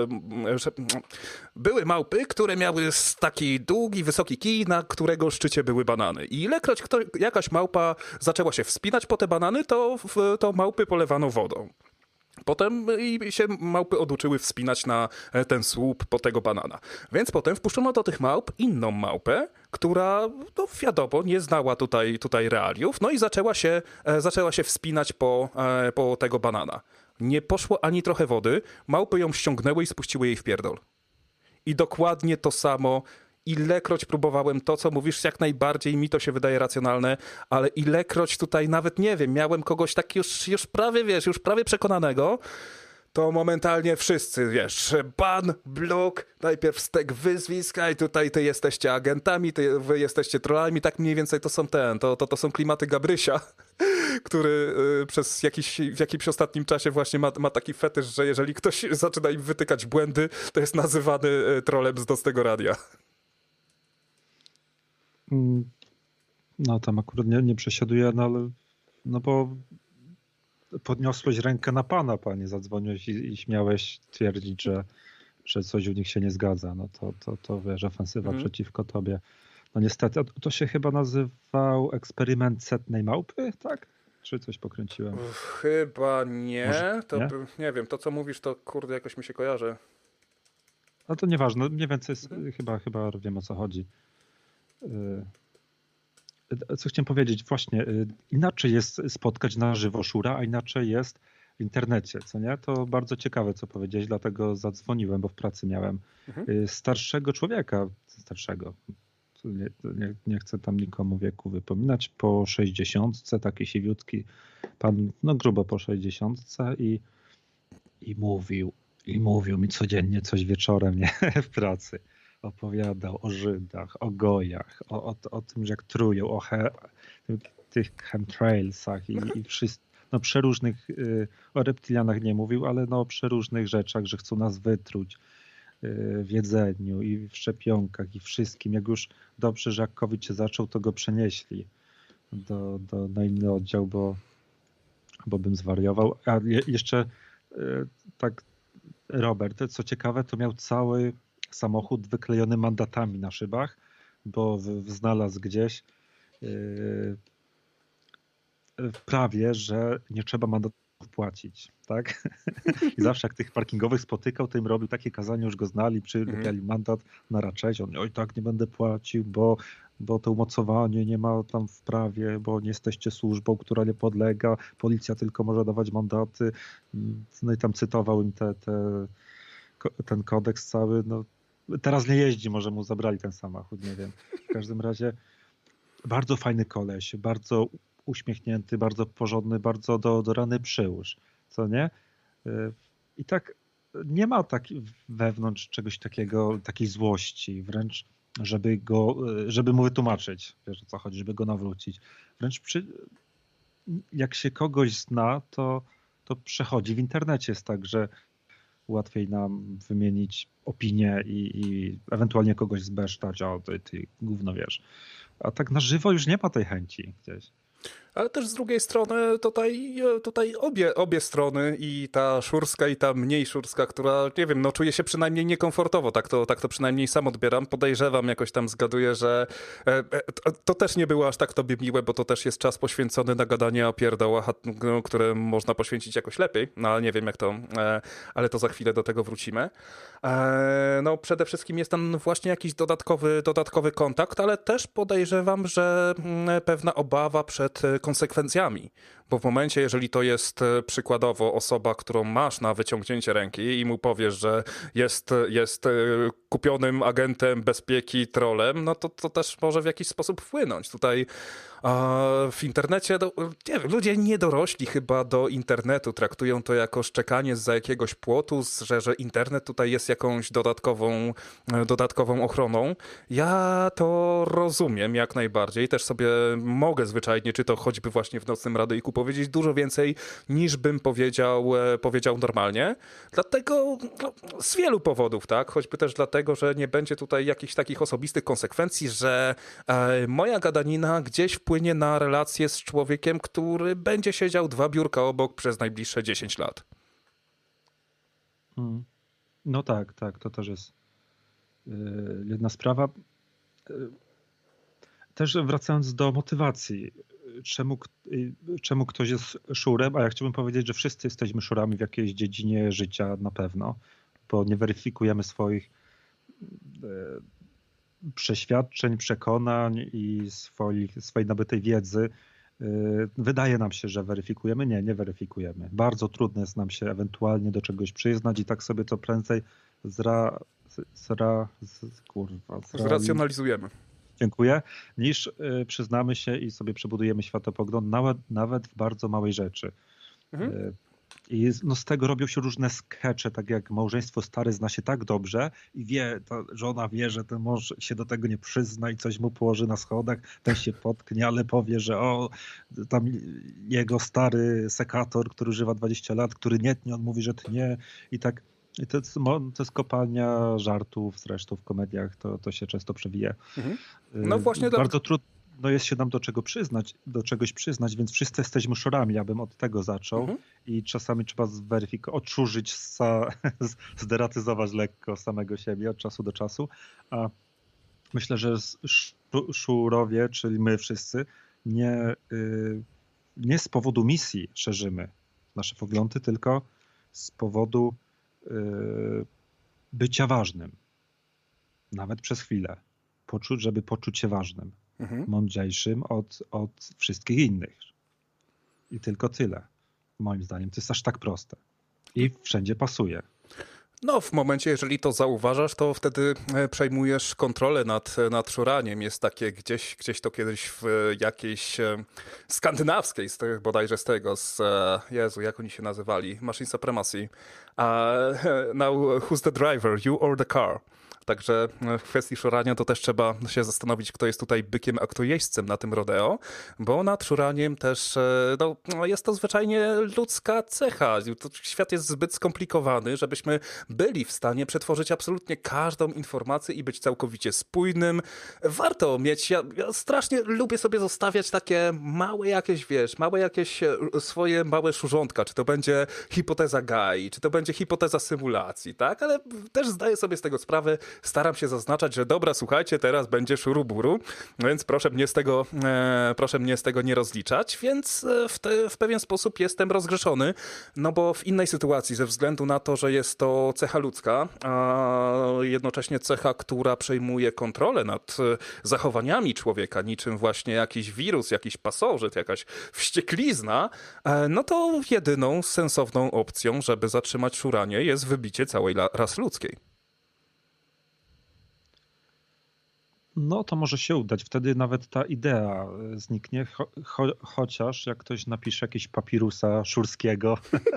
były małpy, które miały taki długi, wysoki kij, na którego szczycie były banany. I ilekroć jakaś małpa zaczęła się wspinać po te banany, to małpy polewano wodą. Potem się małpy oduczyły wspinać na ten słup po tego banana. Więc potem wpuszczono do tych małp inną małpę, która, no wiadomo, nie znała tutaj realiów, no i zaczęła się wspinać po tego banana. Nie poszło ani trochę wody, małpy ją ściągnęły i spuściły jej w pierdol. I dokładnie to samo. Ilekroć próbowałem to, co mówisz, jak najbardziej mi to się wydaje racjonalne, ale ilekroć tutaj nawet, nie wiem, miałem kogoś tak już prawie przekonanego, to momentalnie wszyscy, wiesz, ban, blok, najpierw stek wyzwiska i tutaj ty jesteście agentami, wy jesteście trollami, tak mniej więcej to są to są klimaty Gabrysia, który w jakimś ostatnim czasie właśnie ma taki fetysz, że jeżeli ktoś zaczyna im wytykać błędy, to jest nazywany trollem z Nocnego Radia. No tam akurat nie przesiaduję, no ale bo podniosłeś rękę na pana, panie, zadzwoniłeś i śmiałeś twierdzić, że coś u nich się nie zgadza, no to wiesz, ofensywa przeciwko tobie. No niestety, to się chyba nazywał eksperyment setnej małpy, tak? Czy coś pokręciłem? Chyba nie. Może To nie? nie wiem, to co mówisz, to kurde jakoś mi się kojarzy. No to nieważne, mniej więcej chyba wiem, o co chodzi. Co chciałem powiedzieć, właśnie inaczej jest spotkać na żywo Szura, a inaczej jest w internecie, co nie? To bardzo ciekawe, co powiedziałeś, dlatego zadzwoniłem, bo w pracy miałem starszego człowieka, nie chcę tam nikomu wieku wypominać, po 60, taki siwiutki pan, no grubo po 60 i mówił mi codziennie coś wieczorem, nie, w pracy. Opowiadał o Żydach, o gojach, o tym, że jak trują, o tych chemtrailsach i wszystko. No przeróżnych, o reptilianach nie mówił, ale no o przeróżnych rzeczach, że chcą nas wytruć w jedzeniu i w szczepionkach i wszystkim. Jak już dobrze, że jak COVID się zaczął, to go przenieśli na inny oddział, bo bym zwariował. A jeszcze tak Robert, co ciekawe, to miał cały samochód wyklejony mandatami na szybach, bo znalazł gdzieś w prawie, że nie trzeba mandatów płacić, tak? I zawsze jak tych parkingowych spotykał, to im robił takie kazanie, już go znali, przylepiali mandat na raczeć, on oj tak nie będę płacił, bo to umocowanie nie ma tam w prawie, bo nie jesteście służbą, która nie podlega, policja tylko może dawać mandaty. No i tam cytował im ten kodeks cały, no teraz nie jeździ, może mu zabrali ten samochód, nie wiem. W każdym razie bardzo fajny koleś, bardzo uśmiechnięty, bardzo porządny, bardzo do rany przyłóż, co nie? I tak nie ma wewnątrz czegoś takiego, takiej złości, wręcz żeby mu wytłumaczyć, wiesz o co chodzi, żeby go nawrócić. Wręcz jak się kogoś zna, to przechodzi. W internecie jest tak, że łatwiej nam wymienić opinię i ewentualnie kogoś zbesztać, o ty gówno wiesz. A tak na żywo już nie ma tej chęci gdzieś. Ale też z drugiej strony tutaj obie strony, i ta szurska, i ta mniej szurska, która, nie wiem, no czuje się przynajmniej niekomfortowo, tak to przynajmniej sam odbieram. Podejrzewam, jakoś tam zgaduję, że to też nie było aż tak tobie miłe, bo to też jest czas poświęcony na gadanie o pierdołach, które można poświęcić jakoś lepiej, no ale nie wiem jak to, ale to za chwilę do tego wrócimy. No przede wszystkim jest tam właśnie jakiś dodatkowy kontakt, ale też podejrzewam, że pewna obawa przed konsekwencjami, bo w momencie, jeżeli to jest przykładowo osoba, którą masz na wyciągnięcie ręki i mu powiesz, że jest kupionym agentem bezpieki, trollem, no to też może w jakiś sposób wpłynąć. Tutaj w internecie nie wiem, ludzie niedorośli chyba do internetu traktują to jako szczekanie zza jakiegoś płotu, że internet tutaj jest jakąś dodatkową ochroną. Ja to rozumiem jak najbardziej. Też sobie mogę zwyczajnie, czy to choćby właśnie w Nocnym Radyjku, powiedzieć dużo więcej niż bym powiedział normalnie. Dlatego z wielu powodów, tak? Choćby też dlatego, że nie będzie tutaj jakichś takich osobistych konsekwencji, że moja gadanina gdzieś wpłynie na relację z człowiekiem, który będzie siedział 2 biurka obok przez najbliższe 10 lat. No tak, to też jest jedna sprawa. Też wracając do motywacji, czemu ktoś jest szurem, a ja chciałbym powiedzieć, że wszyscy jesteśmy szurami w jakiejś dziedzinie życia na pewno, bo nie weryfikujemy swoich przeświadczeń, przekonań i swojej nabytej wiedzy. Wydaje nam się, że weryfikujemy. Nie weryfikujemy. Bardzo trudno jest nam się ewentualnie do czegoś przyznać i tak sobie to prędzej zracjonalizujemy. Dziękuję. Niż przyznamy się i sobie przebudujemy światopogląd nawet w bardzo małej rzeczy. I z tego robią się różne skecze, tak jak małżeństwo stare zna się tak dobrze i wie, ta żona wie, że ten mąż się do tego nie przyzna i coś mu położy na schodach, ten się potknie, ale powie, że tam jego stary sekator, który żywa 20 lat, który nie tnie, on mówi, że tnie i tak. I to jest kopalnia żartów, zresztą w komediach to się często przewija. No właśnie bardzo no jest się nam do czegoś przyznać, więc wszyscy jesteśmy szurami, ja bym od tego zaczął i czasami trzeba odczurzyć, zderatyzować lekko samego siebie od czasu do czasu, a myślę, że szurowie, czyli my wszyscy, nie z powodu misji szerzymy nasze poglądy, tylko z powodu bycia ważnym. Nawet przez chwilę. Żeby poczuć się ważnym. Mądrzejszym od wszystkich innych. I tylko tyle. Moim zdaniem to jest aż tak proste. I wszędzie pasuje. No, w momencie, jeżeli to zauważasz, to wtedy przejmujesz kontrolę nad szuraniem. Jest takie gdzieś to kiedyś w jakiejś skandynawskiej, bodajże Jezu, jak oni się nazywali? Machine Supremacy. Now, who's the driver? You or the car? Także w kwestii szurania to też trzeba się zastanowić, kto jest tutaj bykiem, a kto jeźdźcem na tym rodeo, bo nad szuraniem też jest to zwyczajnie ludzka cecha. Świat jest zbyt skomplikowany, żebyśmy byli w stanie przetworzyć absolutnie każdą informację i być całkowicie spójnym. Warto mieć, ja strasznie lubię sobie zostawiać takie małe jakieś swoje małe szurzątka, czy to będzie hipoteza Gai, czy to będzie hipoteza symulacji, tak? Ale też zdaję sobie z tego sprawę, staram się zaznaczać, że dobra, słuchajcie, teraz będzie szuruburu, więc proszę mnie z tego nie rozliczać, więc w pewien sposób jestem rozgrzeszony, no bo w innej sytuacji, ze względu na to, że jest to cecha ludzka, a jednocześnie cecha, która przejmuje kontrolę nad zachowaniami człowieka, niczym właśnie jakiś wirus, jakiś pasożyt, jakaś wścieklizna, no to jedyną sensowną opcją, żeby zatrzymać szuranie, jest wybicie całej rasy ludzkiej. No to może się udać. Wtedy nawet ta idea zniknie, chociaż jak ktoś napisze jakieś papirusa szurskiego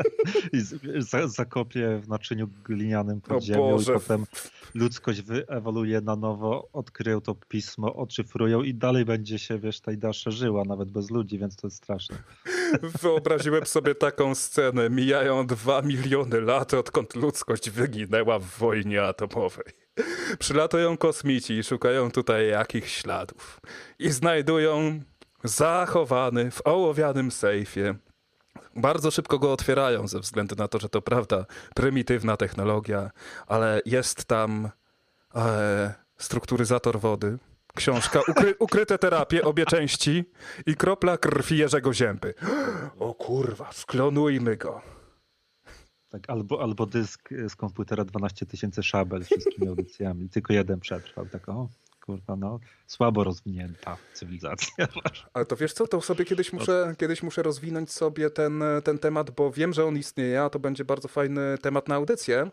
i zakopie w naczyniu glinianym pod ziemią i potem ludzkość wyewoluuje na nowo, odkryją to pismo, odszyfrują i dalej będzie się, ta idea szerzyła, nawet bez ludzi, więc to jest straszne. Wyobraziłem sobie taką scenę. Mijają 2 miliony lat, odkąd ludzkość wyginęła w wojnie atomowej. Przylatują kosmici i szukają tutaj jakichś śladów. I znajdują zachowany w ołowianym sejfie. Bardzo szybko go otwierają ze względu na to, że to prawda prymitywna technologia, ale jest tam strukturyzator wody, książka, ukryte terapie, obie części i kropla krwi Jerzego Zięby. O kurwa, sklonujmy go. Tak, albo dysk z komputera 12 000 szabel z wszystkimi audycjami. Tylko jeden przetrwał. Tak, kurwa, słabo rozwinięta cywilizacja. Ale to wiesz co, to sobie kiedyś muszę rozwinąć sobie ten temat, bo wiem, że on istnieje, a to będzie bardzo fajny temat na audycję.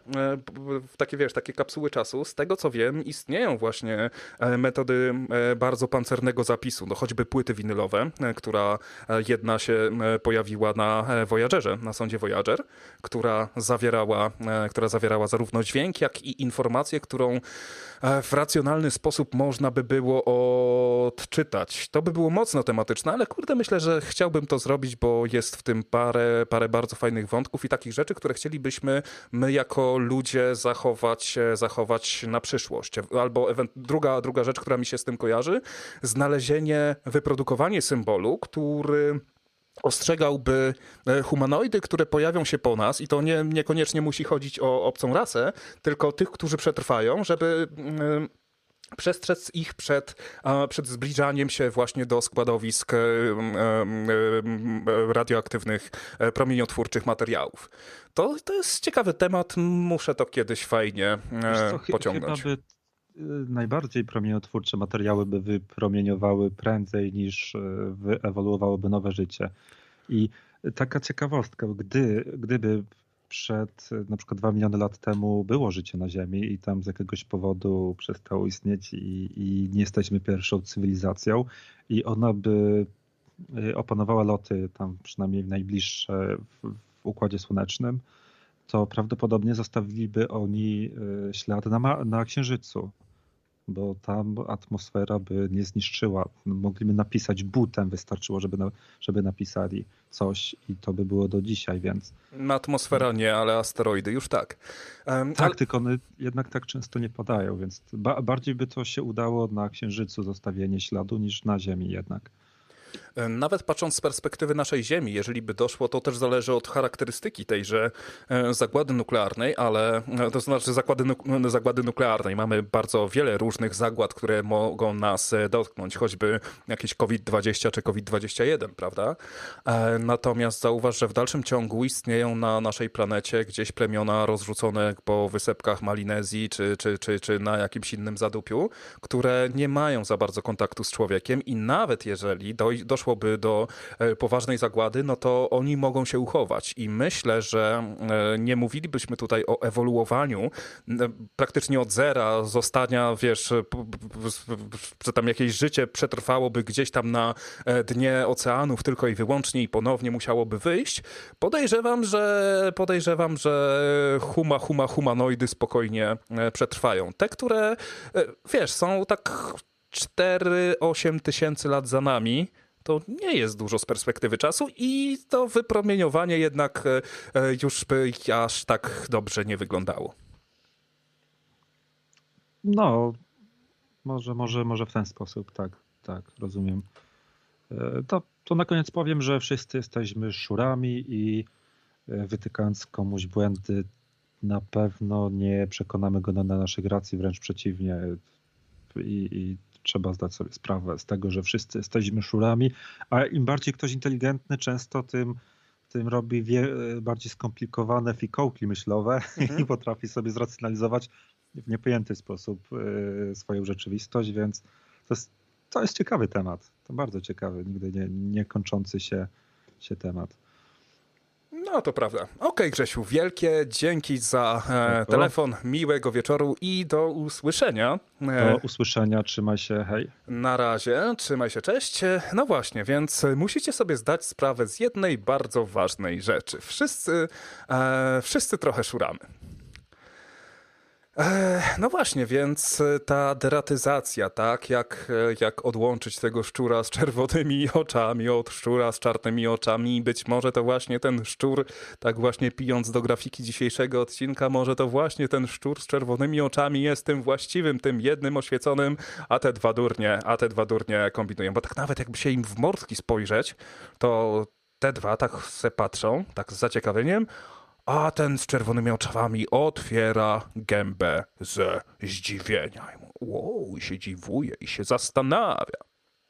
Takie kapsuły czasu. Z tego co wiem, istnieją właśnie metody bardzo pancernego zapisu. No choćby płyty winylowe, która jedna się pojawiła na Voyagerze, na sondzie Voyager, która zawierała zarówno dźwięk, jak i informację, którą w racjonalny sposób można by było odczytać. To by było mocno tematyczne, ale kurde, myślę, że chciałbym to zrobić, bo jest w tym parę bardzo fajnych wątków i takich rzeczy, które chcielibyśmy my jako ludzie zachować na przyszłość. Albo druga rzecz, która mi się z tym kojarzy, wyprodukowanie symbolu, który ostrzegałby humanoidy, które pojawią się po nas i to niekoniecznie musi chodzić o obcą rasę, tylko tych, którzy przetrwają, żeby przestrzec ich przed zbliżaniem się właśnie do składowisk radioaktywnych, promieniotwórczych materiałów. To jest ciekawy temat, muszę to kiedyś fajnie pociągnąć. Chyba najbardziej promieniotwórcze materiały by wypromieniowały prędzej niż wyewoluowałoby nowe życie. I taka ciekawostka, gdyby na przykład 2 miliony lat temu było życie na Ziemi i tam z jakiegoś powodu przestało istnieć i nie jesteśmy pierwszą cywilizacją i ona by opanowała loty tam przynajmniej najbliższe w Układzie Słonecznym, to prawdopodobnie zostawiliby oni ślad na Księżycu. bo tam atmosfera by nie zniszczyła. Mogliby napisać butem, wystarczyło, żeby napisali coś i to by było do dzisiaj, więc... Atmosfera nie, ale asteroidy już tak. Tak, tylko one jednak tak często nie padają, więc bardziej by to się udało na Księżycu zostawienie śladu niż na Ziemi jednak. Nawet patrząc z perspektywy naszej Ziemi, jeżeli by doszło, to też zależy od charakterystyki tejże zagłady nuklearnej, ale to znaczy zagłady nuklearnej. Mamy bardzo wiele różnych zagład, które mogą nas dotknąć, choćby jakieś COVID-20 czy COVID-21, prawda? Natomiast zauważ, że w dalszym ciągu istnieją na naszej planecie gdzieś plemiona rozrzucone po wysepkach Malinezji czy na jakimś innym zadupiu, które nie mają za bardzo kontaktu z człowiekiem i nawet jeżeli doszłoby do poważnej zagłady, no to oni mogą się uchować. I myślę, że nie mówilibyśmy tutaj o ewoluowaniu praktycznie od zera, zostania, wiesz, że tam jakieś życie przetrwałoby gdzieś tam na dnie oceanów tylko i wyłącznie i ponownie musiałoby wyjść. Podejrzewam, że humanoidy spokojnie przetrwają. Te, które, wiesz, są tak 4-8 tysięcy lat za nami, to nie jest dużo z perspektywy czasu i to wypromieniowanie jednak już by aż tak dobrze nie wyglądało. No, może w ten sposób, tak, rozumiem. To na koniec powiem, że wszyscy jesteśmy szczurami i wytykając komuś błędy, na pewno nie przekonamy go na naszych racji, wręcz przeciwnie. I trzeba zdać sobie sprawę z tego, że wszyscy jesteśmy szczurami, a im bardziej ktoś inteligentny, często tym robi bardziej skomplikowane fikołki myślowe i potrafi sobie zracjonalizować w niepojęty sposób swoją rzeczywistość, więc to jest ciekawy temat. To bardzo ciekawy, nigdy nie kończący się temat. No to prawda. Okej, Grzesiu, wielkie dzięki za telefon, miłego wieczoru i do usłyszenia. Do usłyszenia, trzymaj się, hej. Na razie, trzymaj się, cześć. No właśnie, więc musicie sobie zdać sprawę z jednej bardzo ważnej rzeczy. Wszyscy trochę szuramy. No właśnie, więc ta deratyzacja, tak, jak odłączyć tego szczura z czerwonymi oczami od szczura z czarnymi oczami, być może to właśnie ten szczur, tak właśnie pijąc do grafiki dzisiejszego odcinka, może to właśnie ten szczur z czerwonymi oczami jest tym właściwym, tym jednym oświeconym, a te dwa durnie kombinują, bo tak nawet jakby się im w mordki spojrzeć, to te dwa tak se patrzą, tak z zaciekawieniem, a ten z czerwonymi oczami otwiera gębę ze zdziwienia. Wow, i się dziwuje i się zastanawia.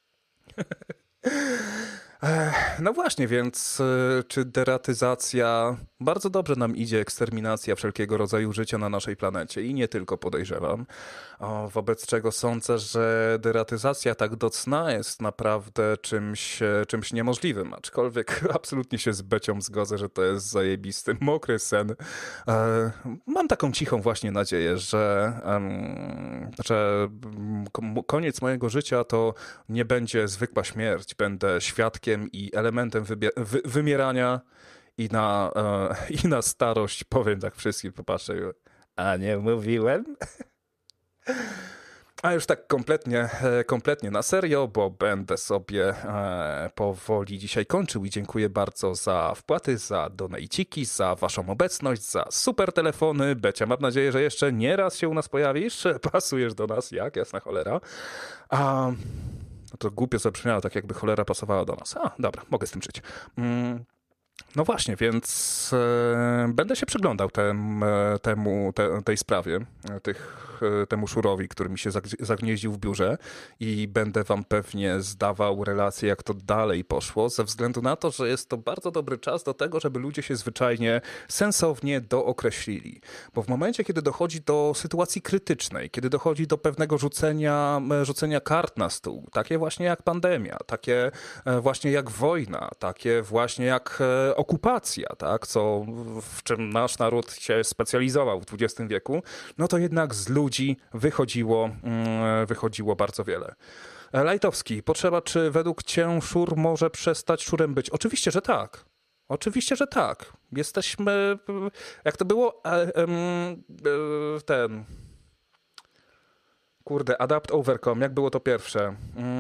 No właśnie, więc czy deratyzacja... Bardzo dobrze nam idzie eksterminacja wszelkiego rodzaju życia na naszej planecie i nie tylko, podejrzewam. Wobec czego sądzę, że deratyzacja tak do cna jest naprawdę czymś niemożliwym. Aczkolwiek absolutnie się z Becią zgodzę, że to jest zajebisty, mokry sen. Mam taką cichą właśnie nadzieję, że koniec mojego życia to nie będzie zwykła śmierć. Będę świadkiem i elementem wymierania. I na starość powiem tak wszystkim, popatrzę, a nie mówiłem? A już tak kompletnie na serio, bo będę sobie powoli dzisiaj kończył i dziękuję bardzo za wpłaty, za donajciki, za waszą obecność, za super telefony. Becia, mam nadzieję, że jeszcze nie raz się u nas pojawisz, pasujesz do nas, jak jasna cholera. To głupio zabrzmiało, tak jakby cholera pasowała do nas. Dobra, mogę z tym żyć. No właśnie, więc będę się przyglądał tej sprawie, temu szurowi, który mi się zagnieździł w biurze i będę wam pewnie zdawał relację, jak to dalej poszło, ze względu na to, że jest to bardzo dobry czas do tego, żeby ludzie się zwyczajnie sensownie dookreślili. Bo w momencie, kiedy dochodzi do sytuacji krytycznej, kiedy dochodzi do pewnego rzucenia kart na stół, takie właśnie jak pandemia, takie właśnie jak wojna, takie właśnie jak okupacja, tak, w czym nasz naród się specjalizował w XX wieku, no to jednak z ludzi wychodziło bardzo wiele. Lajtowski, potrzeba, czy według cię szur może przestać szurem być? Oczywiście, że tak. Oczywiście, że tak. Jesteśmy, jak to było, Kurde, Adapt Overcome, jak było to pierwsze?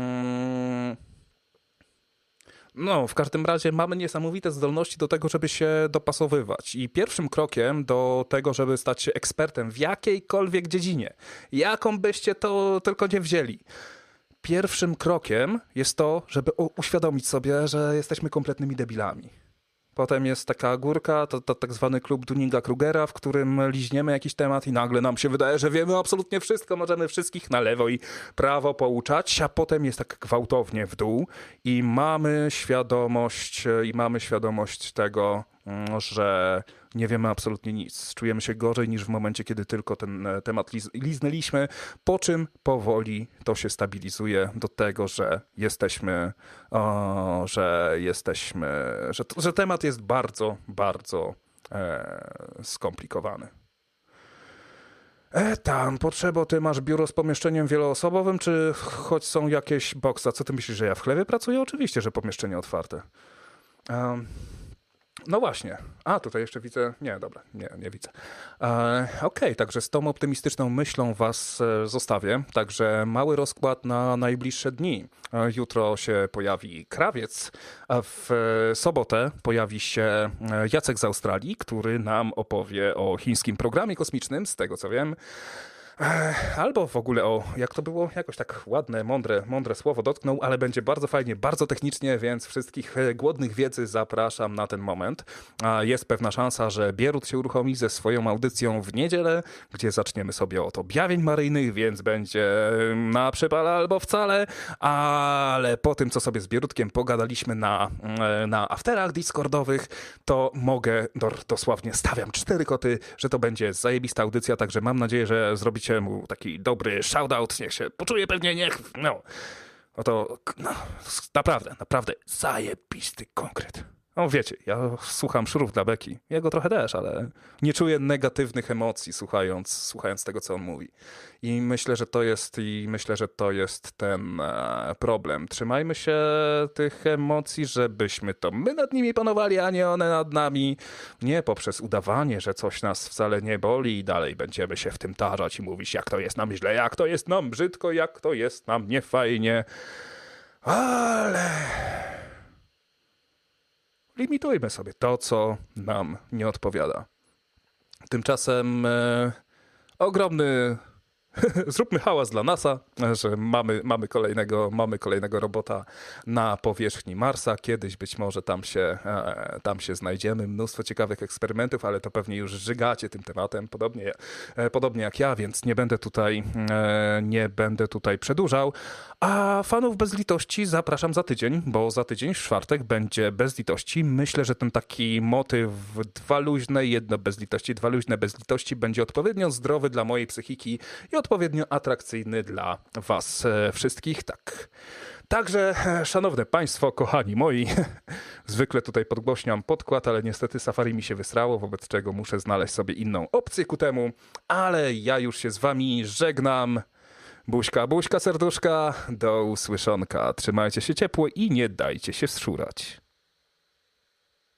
No, w każdym razie mamy niesamowite zdolności do tego, żeby się dopasowywać. I pierwszym krokiem do tego, żeby stać się ekspertem w jakiejkolwiek dziedzinie, jaką byście to tylko nie wzięli, pierwszym krokiem jest to, żeby uświadomić sobie, że jesteśmy kompletnymi debilami. Potem jest taka górka, to tak zwany klub Dunninga-Krugera, w którym liźniemy jakiś temat i nagle nam się wydaje, że wiemy absolutnie wszystko, możemy wszystkich na lewo i prawo pouczać, a potem jest tak gwałtownie w dół i mamy świadomość tego, że nie wiemy absolutnie nic. Czujemy się gorzej niż w momencie, kiedy tylko ten temat liznęliśmy, po czym powoli to się stabilizuje do tego, że temat jest bardzo, bardzo skomplikowany. Tam, Potrzebo, ty masz biuro z pomieszczeniem wieloosobowym, czy choć są jakieś boksa? Co ty myślisz, że ja w chlewie pracuję? Oczywiście, że pomieszczenie otwarte. No właśnie. Tutaj jeszcze widzę... Nie, dobra, nie widzę. Okej, także z tą optymistyczną myślą was zostawię. Także mały rozkład na najbliższe dni. Jutro się pojawi Krawiec, a w sobotę pojawi się Jacek z Australii, który nam opowie o chińskim programie kosmicznym, z tego co wiem. Albo w ogóle jak to było, jakoś tak ładne, mądre słowo dotknął, ale będzie bardzo fajnie, bardzo technicznie, więc wszystkich głodnych wiedzy zapraszam na ten moment. Jest pewna szansa, że Bierut się uruchomi ze swoją audycją w niedzielę, gdzie zaczniemy sobie od objawień maryjnych, więc będzie na przypale albo wcale, ale po tym, co sobie z Bierutkiem pogadaliśmy na afterach discordowych, to mogę, dosłownie stawiam 4 koty, że to będzie zajebista audycja, także mam nadzieję, że zrobicie mu taki dobry shoutout, niech się poczuje pewnie, naprawdę zajebisty konkret. No wiecie, ja słucham Szurów dla beki, jego trochę też, ale nie czuję negatywnych emocji słuchając tego, co on mówi. I myślę, że to jest ten problem. Trzymajmy się tych emocji, żebyśmy to my nad nimi panowali, a nie one nad nami. Nie poprzez udawanie, że coś nas wcale nie boli i dalej będziemy się w tym tarzać i mówić, jak to jest nam źle, jak to jest nam brzydko, jak to jest nam niefajnie. Ale... limitujmy sobie to, co nam nie odpowiada. Tymczasem zróbmy hałas dla NASA, że mamy kolejnego robota na powierzchni Marsa. Kiedyś być może tam się znajdziemy. Mnóstwo ciekawych eksperymentów, ale to pewnie już żygacie tym tematem, podobnie jak ja, więc nie będę tutaj przedłużał. A fanów Bez Litości zapraszam za tydzień, bo za tydzień w czwartek będzie Bez Litości. Myślę, że ten taki motyw 2 luźne, 1 bez litości, 2 luźne bez litości będzie odpowiednio zdrowy dla mojej psychiki i odpowiednio atrakcyjny dla was wszystkich. Tak. Także, szanowne państwo, kochani moi, zwykle tutaj podgłośniam podkład, ale niestety Safari mi się wysrało, wobec czego muszę znaleźć sobie inną opcję ku temu, ale ja już się z wami żegnam. Buźka, buźka, serduszka, do usłyszonka. Trzymajcie się ciepło i nie dajcie się zszurać.